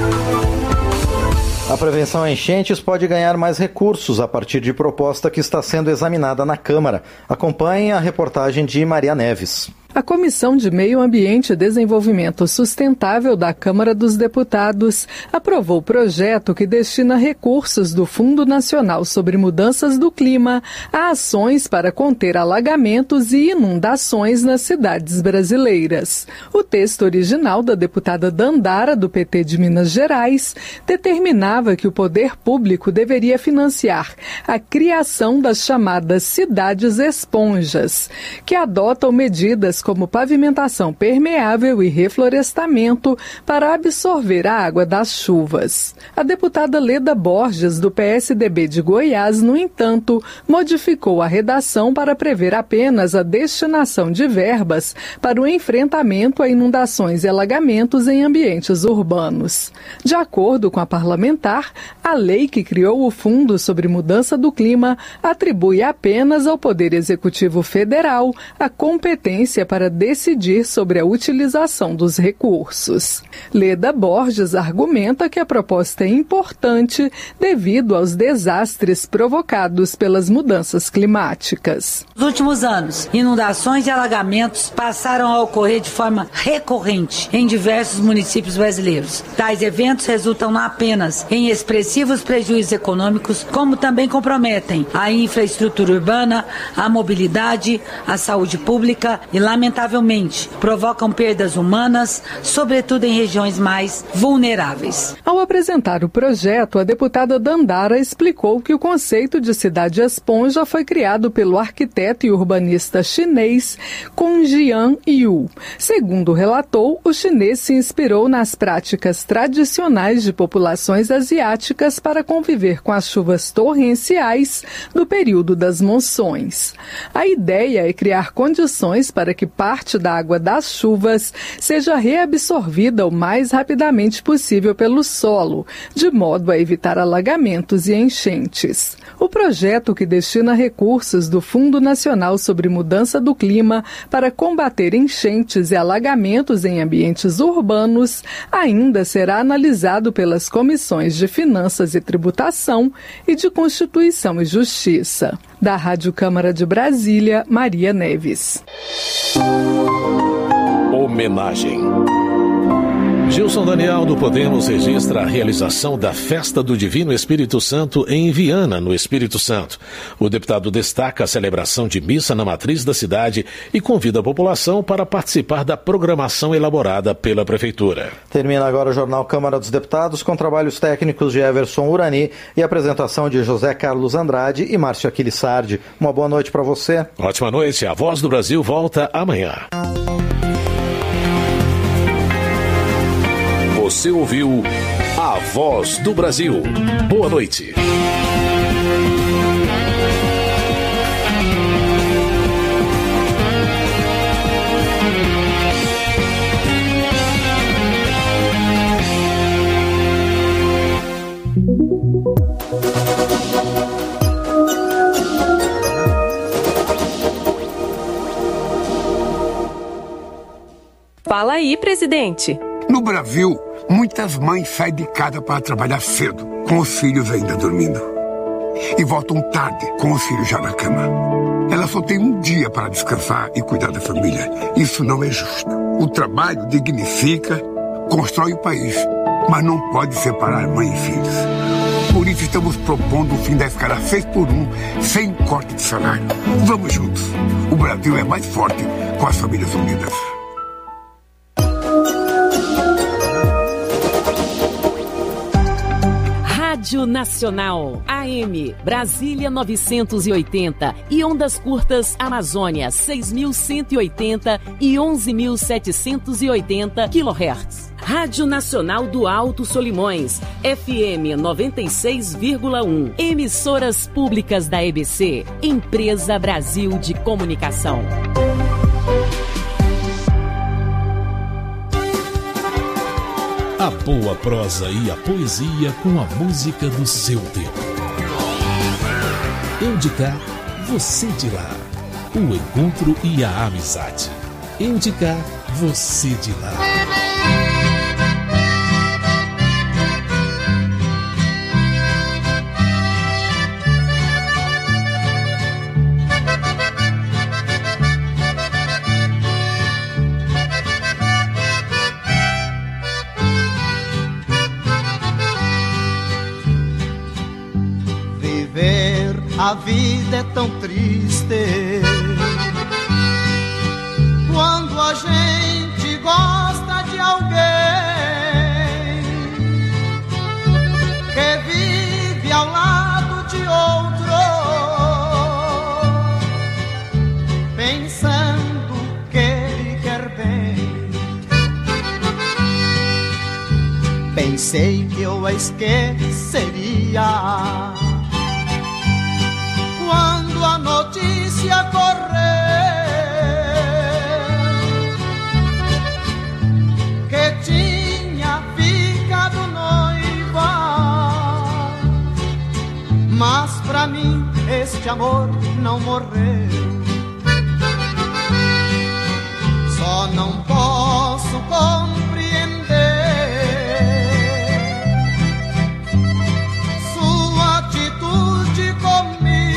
A prevenção a enchentes pode ganhar mais recursos a partir de proposta que está sendo examinada na Câmara. Acompanhe a reportagem de Maria Neves. A Comissão de Meio Ambiente e Desenvolvimento Sustentável da Câmara dos Deputados aprovou o projeto que destina recursos do Fundo Nacional sobre Mudanças do Clima a ações para conter alagamentos e inundações nas cidades brasileiras. O texto original da deputada Dandara, do PT de Minas Gerais, determinava que o poder público deveria financiar a criação das chamadas cidades esponjas, que adotam medidas como pavimentação permeável e reflorestamento para absorver a água das chuvas. A deputada Leda Borges, do PSDB de Goiás, no entanto, modificou a redação para prever apenas a destinação de verbas para o enfrentamento a inundações e alagamentos em ambientes urbanos. De acordo com a parlamentar, a lei que criou o Fundo sobre Mudança do Clima atribui apenas ao Poder Executivo Federal a competência para decidir sobre a utilização dos recursos. Leda Borges argumenta que a proposta é importante devido aos desastres provocados pelas mudanças climáticas. Nos últimos anos, inundações e alagamentos passaram a ocorrer de forma recorrente em diversos municípios brasileiros. Tais eventos resultam não apenas em expressivos prejuízos econômicos, como também comprometem a infraestrutura urbana, a mobilidade, a saúde pública e, lamentavelmente, provocam perdas humanas, sobretudo em regiões mais vulneráveis. Ao apresentar o projeto, a deputada Dandara explicou que o conceito de cidade esponja foi criado pelo arquiteto e urbanista chinês Kong Jian Yu. Segundo relatou, o chinês se inspirou nas práticas tradicionais de populações asiáticas para conviver com as chuvas torrenciais do período das monções. A ideia é criar condições para que parte da água das chuvas seja reabsorvida o mais rapidamente possível pelo solo, de modo a evitar alagamentos e enchentes. O projeto, que destina recursos do Fundo Nacional sobre Mudança do Clima para combater enchentes e alagamentos em ambientes urbanos, ainda será analisado pelas comissões de Finanças e Tributação e de Constituição e Justiça. Da Rádio Câmara de Brasília, Maria Neves. Homenagem. Gilson Daniel, do Podemos, registra a realização da Festa do Divino Espírito Santo em Viana, no Espírito Santo. O deputado destaca a celebração de missa na matriz da cidade e convida a população para participar da programação elaborada pela Prefeitura. Termina agora o Jornal Câmara dos Deputados, com trabalhos técnicos de Everson Urani e apresentação de José Carlos Andrade e Márcio Aquilissardi. Uma boa noite para você. Ótima noite. A Voz do Brasil volta amanhã. Você ouviu A Voz do Brasil. Boa noite. Fala aí, presidente. No Brasil, muitas mães saem de casa para trabalhar cedo, com os filhos ainda dormindo. E voltam tarde, com os filhos já na cama. ela só tem um dia para descansar e cuidar da família. Isso não é justo. O trabalho dignifica, constrói o país, mas não pode separar mãe e filhos. Por isso estamos propondo o fim da escala 6x1, sem corte de salário. Vamos juntos. O Brasil é mais forte com as famílias unidas. Rádio Nacional, AM, Brasília 980 e ondas curtas Amazônia 6.180 e 11.780 kHz. Rádio Nacional do Alto Solimões, FM 96,1. Emissoras públicas da EBC, Empresa Brasil de Comunicação. A boa prosa e a poesia com a música do seu tempo. Eu de cá, você de lá. O encontro e a amizade. Eu de cá, você de lá. A vida é tão triste quando a gente gosta de alguém que vive ao lado de outro, pensando que ele quer bem. Pensei que eu a esqueceria quando a notícia correu que tinha ficado noiva, mas pra mim este amor não morreu. Só não posso compreender sua atitude comigo.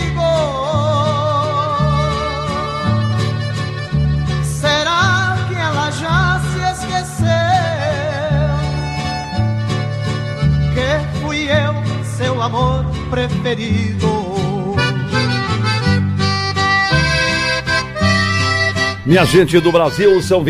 Seu amor preferido. Minha gente do Brasil, são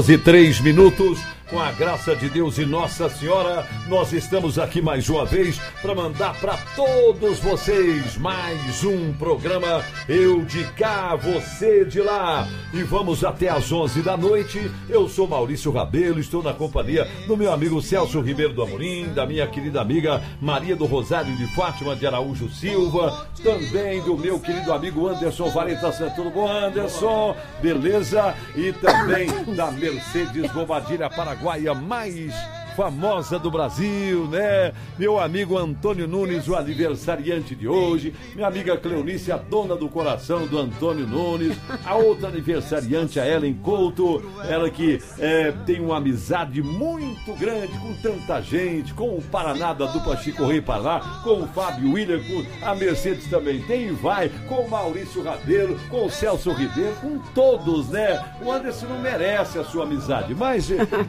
20h03. Com a graça de Deus e Nossa Senhora, nós estamos aqui mais uma vez para mandar para todos vocês mais um programa Eu de Cá, Você de Lá. E vamos até às 11 da noite. Eu sou Maurício Rabelo, estou na companhia do meu amigo Celso Ribeiro do Amorim, da minha querida amiga Maria do Rosário de Fátima de Araújo Silva, também do meu querido amigo Anderson Vareta Santos. Tudo bom, Anderson? Beleza? E também da Mercedes Bobadilha Paraguaia mais famosa do Brasil, né? Meu amigo Antônio Nunes, o aniversariante de hoje. Minha amiga Cleonice, a dona do coração do Antônio Nunes. A outra aniversariante, a Ellen Couto. Ela que tem uma amizade muito grande com tanta gente, com o Paraná da dupla Chico Rei Pará, com o Fábio William, com a Mercedes também tem e vai, com o Maurício Rabelo, com o Celso Ribeiro, com todos, né? O Anderson não merece a sua amizade, mas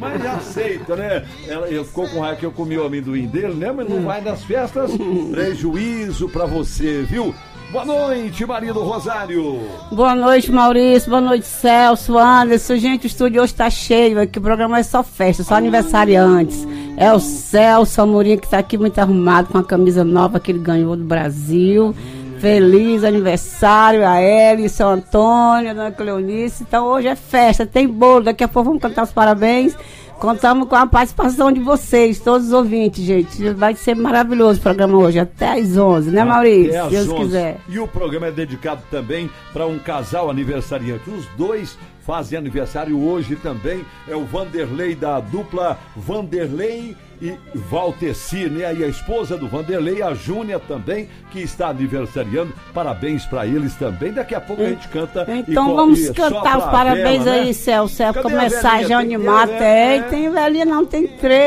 aceita, né? Ele ficou com raiva que eu comi o amendoim dele, né? Mas não vai nas festas. Prejuízo pra você, viu? Boa noite, Maria do Rosário. Boa noite, Maurício. Boa noite, Celso, Anderson. Gente, o estúdio hoje tá cheio aqui. O programa é só festa, só aniversariantes. É o Celso Amorim que tá aqui muito arrumado com a camisa nova que ele ganhou do Brasil. Feliz aniversário a ele, seu Antônio, a dona Cleonice. Então hoje é festa, tem bolo. Daqui a pouco vamos cantar os parabéns. Contamos com a participação de vocês, todos os ouvintes, gente. Vai ser maravilhoso o programa hoje, até às 11, né, Maurício? Se Deus quiser. E o programa é dedicado também para um casal aniversariante. Os dois fazem aniversário hoje também. É o Vanderlei da dupla Vanderlei e Valteci, né? E a esposa do Vanderlei, a Júnia também, que está aniversariando. Parabéns para eles também. Daqui a pouco a gente canta. Então vamos cantar os parabéns vela, aí, né? Celso. Começar já a animar até. Né? Tem velhinha, não, tem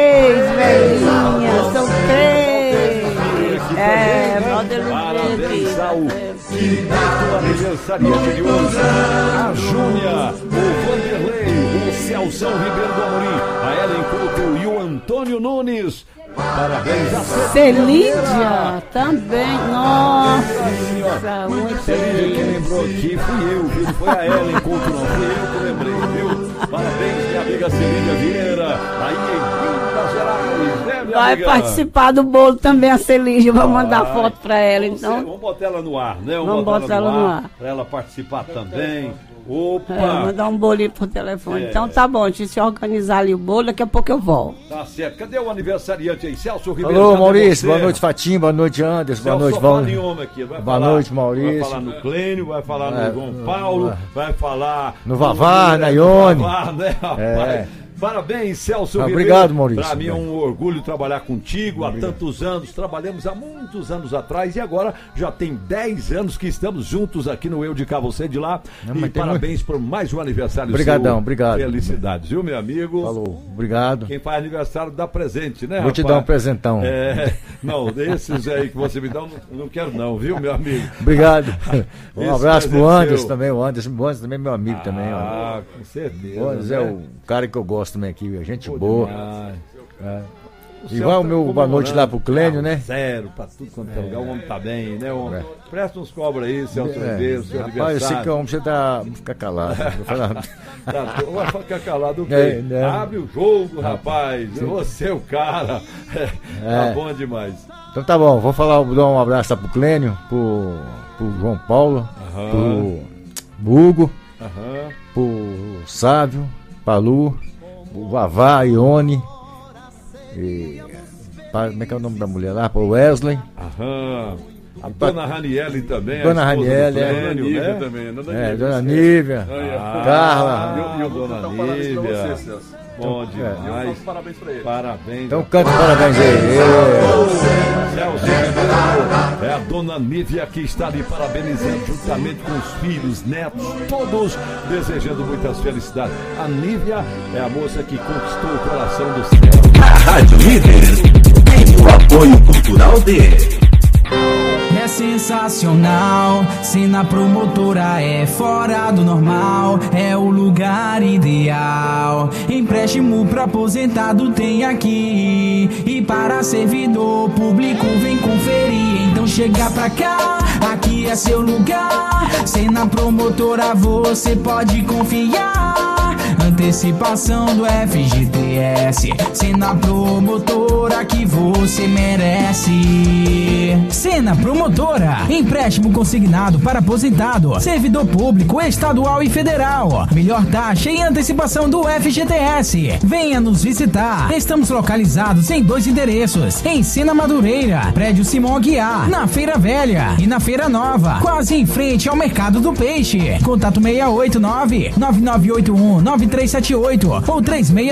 3 velhinhas. São 3. Parabéns a geral. Quinto aniversariante de hoje. A Júnia, o Vanderlei, o Celção Ribeiro do Amorim, a Ellen Couto e o Antônio Nunes. Parabéns a Celídia também. Nossa, muito Celídia, quem lembrou aqui fui eu, viu? Não foi a Ellen Couto, não. Fui eu que lembrei, viu? Parabéns, minha amiga Celídia Vieira. Aí em Minas Gerais, né, minha vai amiga? participar do bolo também a Celídia. Vou mandar foto pra ela, então. Vamos botar ela no ar, né? Vamos botar ela no ar. Pra ela participar também. Opa! Mandar um bolinho por telefone. Então tá bom, deixa eu se organizar ali o bolo, daqui a pouco eu volto. Tá certo. Cadê o aniversariante aí? Celso Ribeiro. Alô, Maurício. Boa noite, Fatinho. Boa noite, Anderson. Boa noite, Valdir. Boa noite, Maurício. Vai falar no Clênio, vai falar no João Paulo, vai falar no Vavá, na Ione. Né, rapaz? Parabéns, Celso Ribeiro. Obrigado, Maurício. Para mim é um orgulho trabalhar contigo há tantos anos. Trabalhamos há muitos anos atrás e agora já tem 10 anos que estamos juntos aqui no Eu de Cá, Você de Lá. E parabéns por mais um aniversário. Obrigadão, obrigado. Felicidades, viu, meu amigo? Falou, obrigado. Quem faz aniversário dá presente, né, Vou te dar um presentão. Não, desses aí que você me dá, não quero não, viu, meu amigo? Obrigado. Um abraço pro Anderson também. O Anderson também é meu amigo também. Ah, com certeza. O Anderson é o cara que eu gosto também aqui, gente boa. Igual o meu boa noite lá pro Clênio, né? Zero, pra tudo quanto é lugar. O homem tá bem, né? Presta uns cobras aí, Celso Ribeiro, seu aniversário. Rapaz, eu sei que o homem fica calado. Vai ficar calado o quê? Abre o jogo, rapaz. Você é o cara. Tá bom demais. Então tá bom, vou dar um abraço lá pro Clênio, pro João Paulo, pro Hugo, pro Sávio, Palu, o Vavá, Ione, como é que é o nome da mulher lá? O Wesley. A Dona Raniele também. Dona Raniele, Dona Nívia também. Dona Nívia, Carla. E o Dona Nívia. Bom demais. Parabéns pra ele. Parabéns. Então canta parabéns aí. É a Dona Nívia que está ali parabenizando juntamente com os filhos, netos, todos desejando muitas felicidades. A Nívia é a moça que conquistou o coração do céu. A Rádio Líder tem o apoio cultural de... É sensacional, Sena Promotora é fora do normal, é o lugar ideal. Empréstimo pra aposentado tem aqui, e para servidor público vem conferir. Então chega pra cá, aqui é seu lugar. Sena Promotora você pode confiar. Antecipação do FGTS, Sena Promotora que você merece. Sena Promotora, empréstimo consignado para aposentado, servidor público, estadual e federal. Melhor taxa e antecipação do FGTS. Venha nos visitar. Estamos localizados em 2 endereços: em Sena Madureira, prédio Simão Aguiar, na Feira Velha e na Feira Nova, quase em frente ao Mercado do Peixe. Contato 689-9981-9378 ou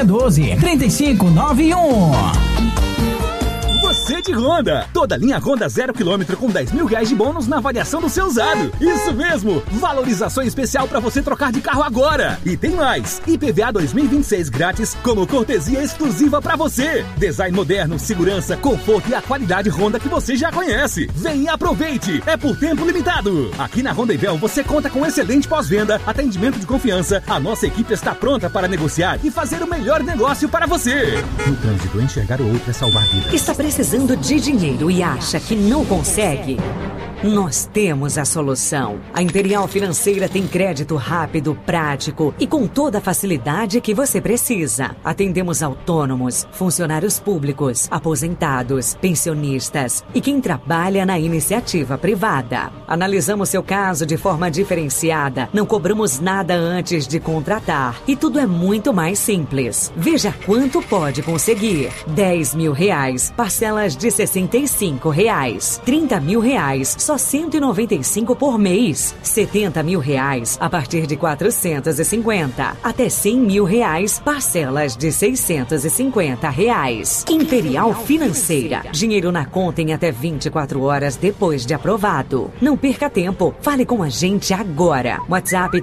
3612-3591. Você de Honda, toda linha Honda 0 km com 10 mil reais de bônus na avaliação do seu usado. Isso mesmo, valorização especial para você trocar de carro agora. E tem mais, IPVA 2026 grátis como cortesia exclusiva para você. Design moderno, segurança, conforto e a qualidade Honda que você já conhece. Vem e aproveite, é por tempo limitado. Aqui na Honda Ivel você conta com excelente pós-venda, atendimento de confiança. A nossa equipe está pronta para negociar e fazer o melhor negócio para você. No trânsito, enxergar o outro é salvar vidas. Está precisando de dinheiro e acha que não consegue? Nós temos a solução. A Imperial Financeira tem crédito rápido, prático e com toda a facilidade que você precisa. Atendemos autônomos, funcionários públicos, aposentados, pensionistas e quem trabalha na iniciativa privada. Analisamos seu caso de forma diferenciada, não cobramos nada antes de contratar e tudo é muito mais simples. Veja quanto pode conseguir. 10 mil reais, parcelas de 65 reais. 30 mil reais, só 195 por mês. 70 mil reais a partir de 450. Até 100 mil reais, parcelas de 650 reais. Imperial Financeira. Dinheiro na conta em até 24 horas depois de aprovado. Não perca tempo. Fale com a gente agora. WhatsApp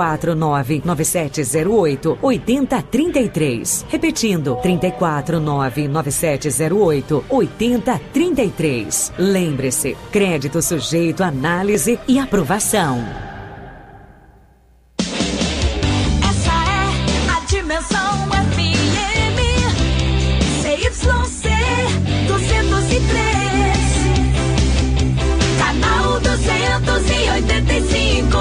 3499708-8033. Repetindo, 3499708-8033. Lembre-se, créditos sujeito a análise e aprovação. Essa é a Dimensão FM CYC 203, canal 285.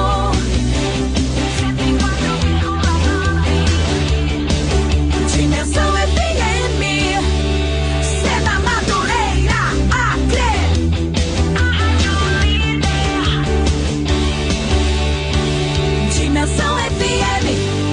Dimensão FM, Seda Madureira, Acre. Dimensão FM.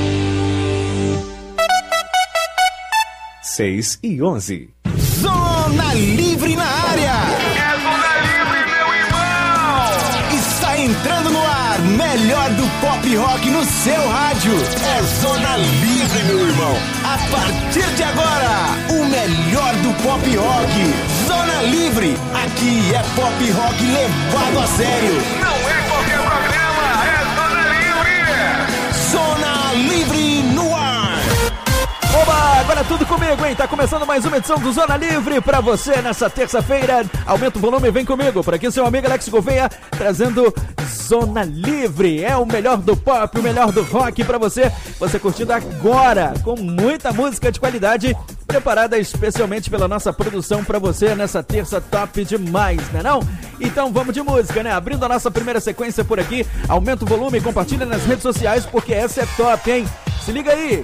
6:11. Zona Livre na área. É Zona Livre, meu irmão. Está entrando no ar, melhor do pop rock no seu rádio. É Zona Livre, meu irmão. A partir de agora, o melhor do pop rock. Zona Livre, aqui é pop rock levado a sério. Não é qualquer programa, é Zona Livre. Zona Livre no ar. Oba, agora tudo comigo, hein? Tá começando mais uma edição do Zona Livre pra você nessa terça-feira. Aumenta o volume, vem comigo. Por aqui seu amigo Alex Gouveia, trazendo Zona Livre. É o melhor do pop, o melhor do rock pra você. Você curtindo agora, com muita música de qualidade, preparada especialmente pela nossa produção pra você nessa terça top demais, né não? Então vamos de música, né? Abrindo a nossa primeira sequência por aqui. Aumenta o volume, compartilha nas redes sociais, porque essa é top, hein? Se liga aí!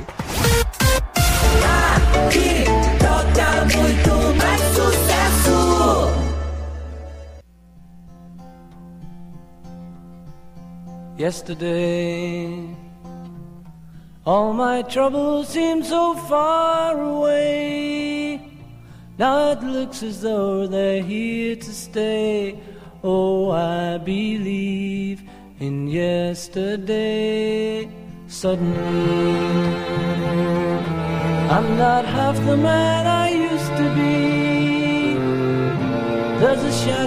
Aqui toca muito mais sucesso. Yesterday, all my troubles seem so far away. Now it looks as though they're here to stay. Oh, I believe in yesterday. Suddenly, I'm not half the man I used to be. There's a shadow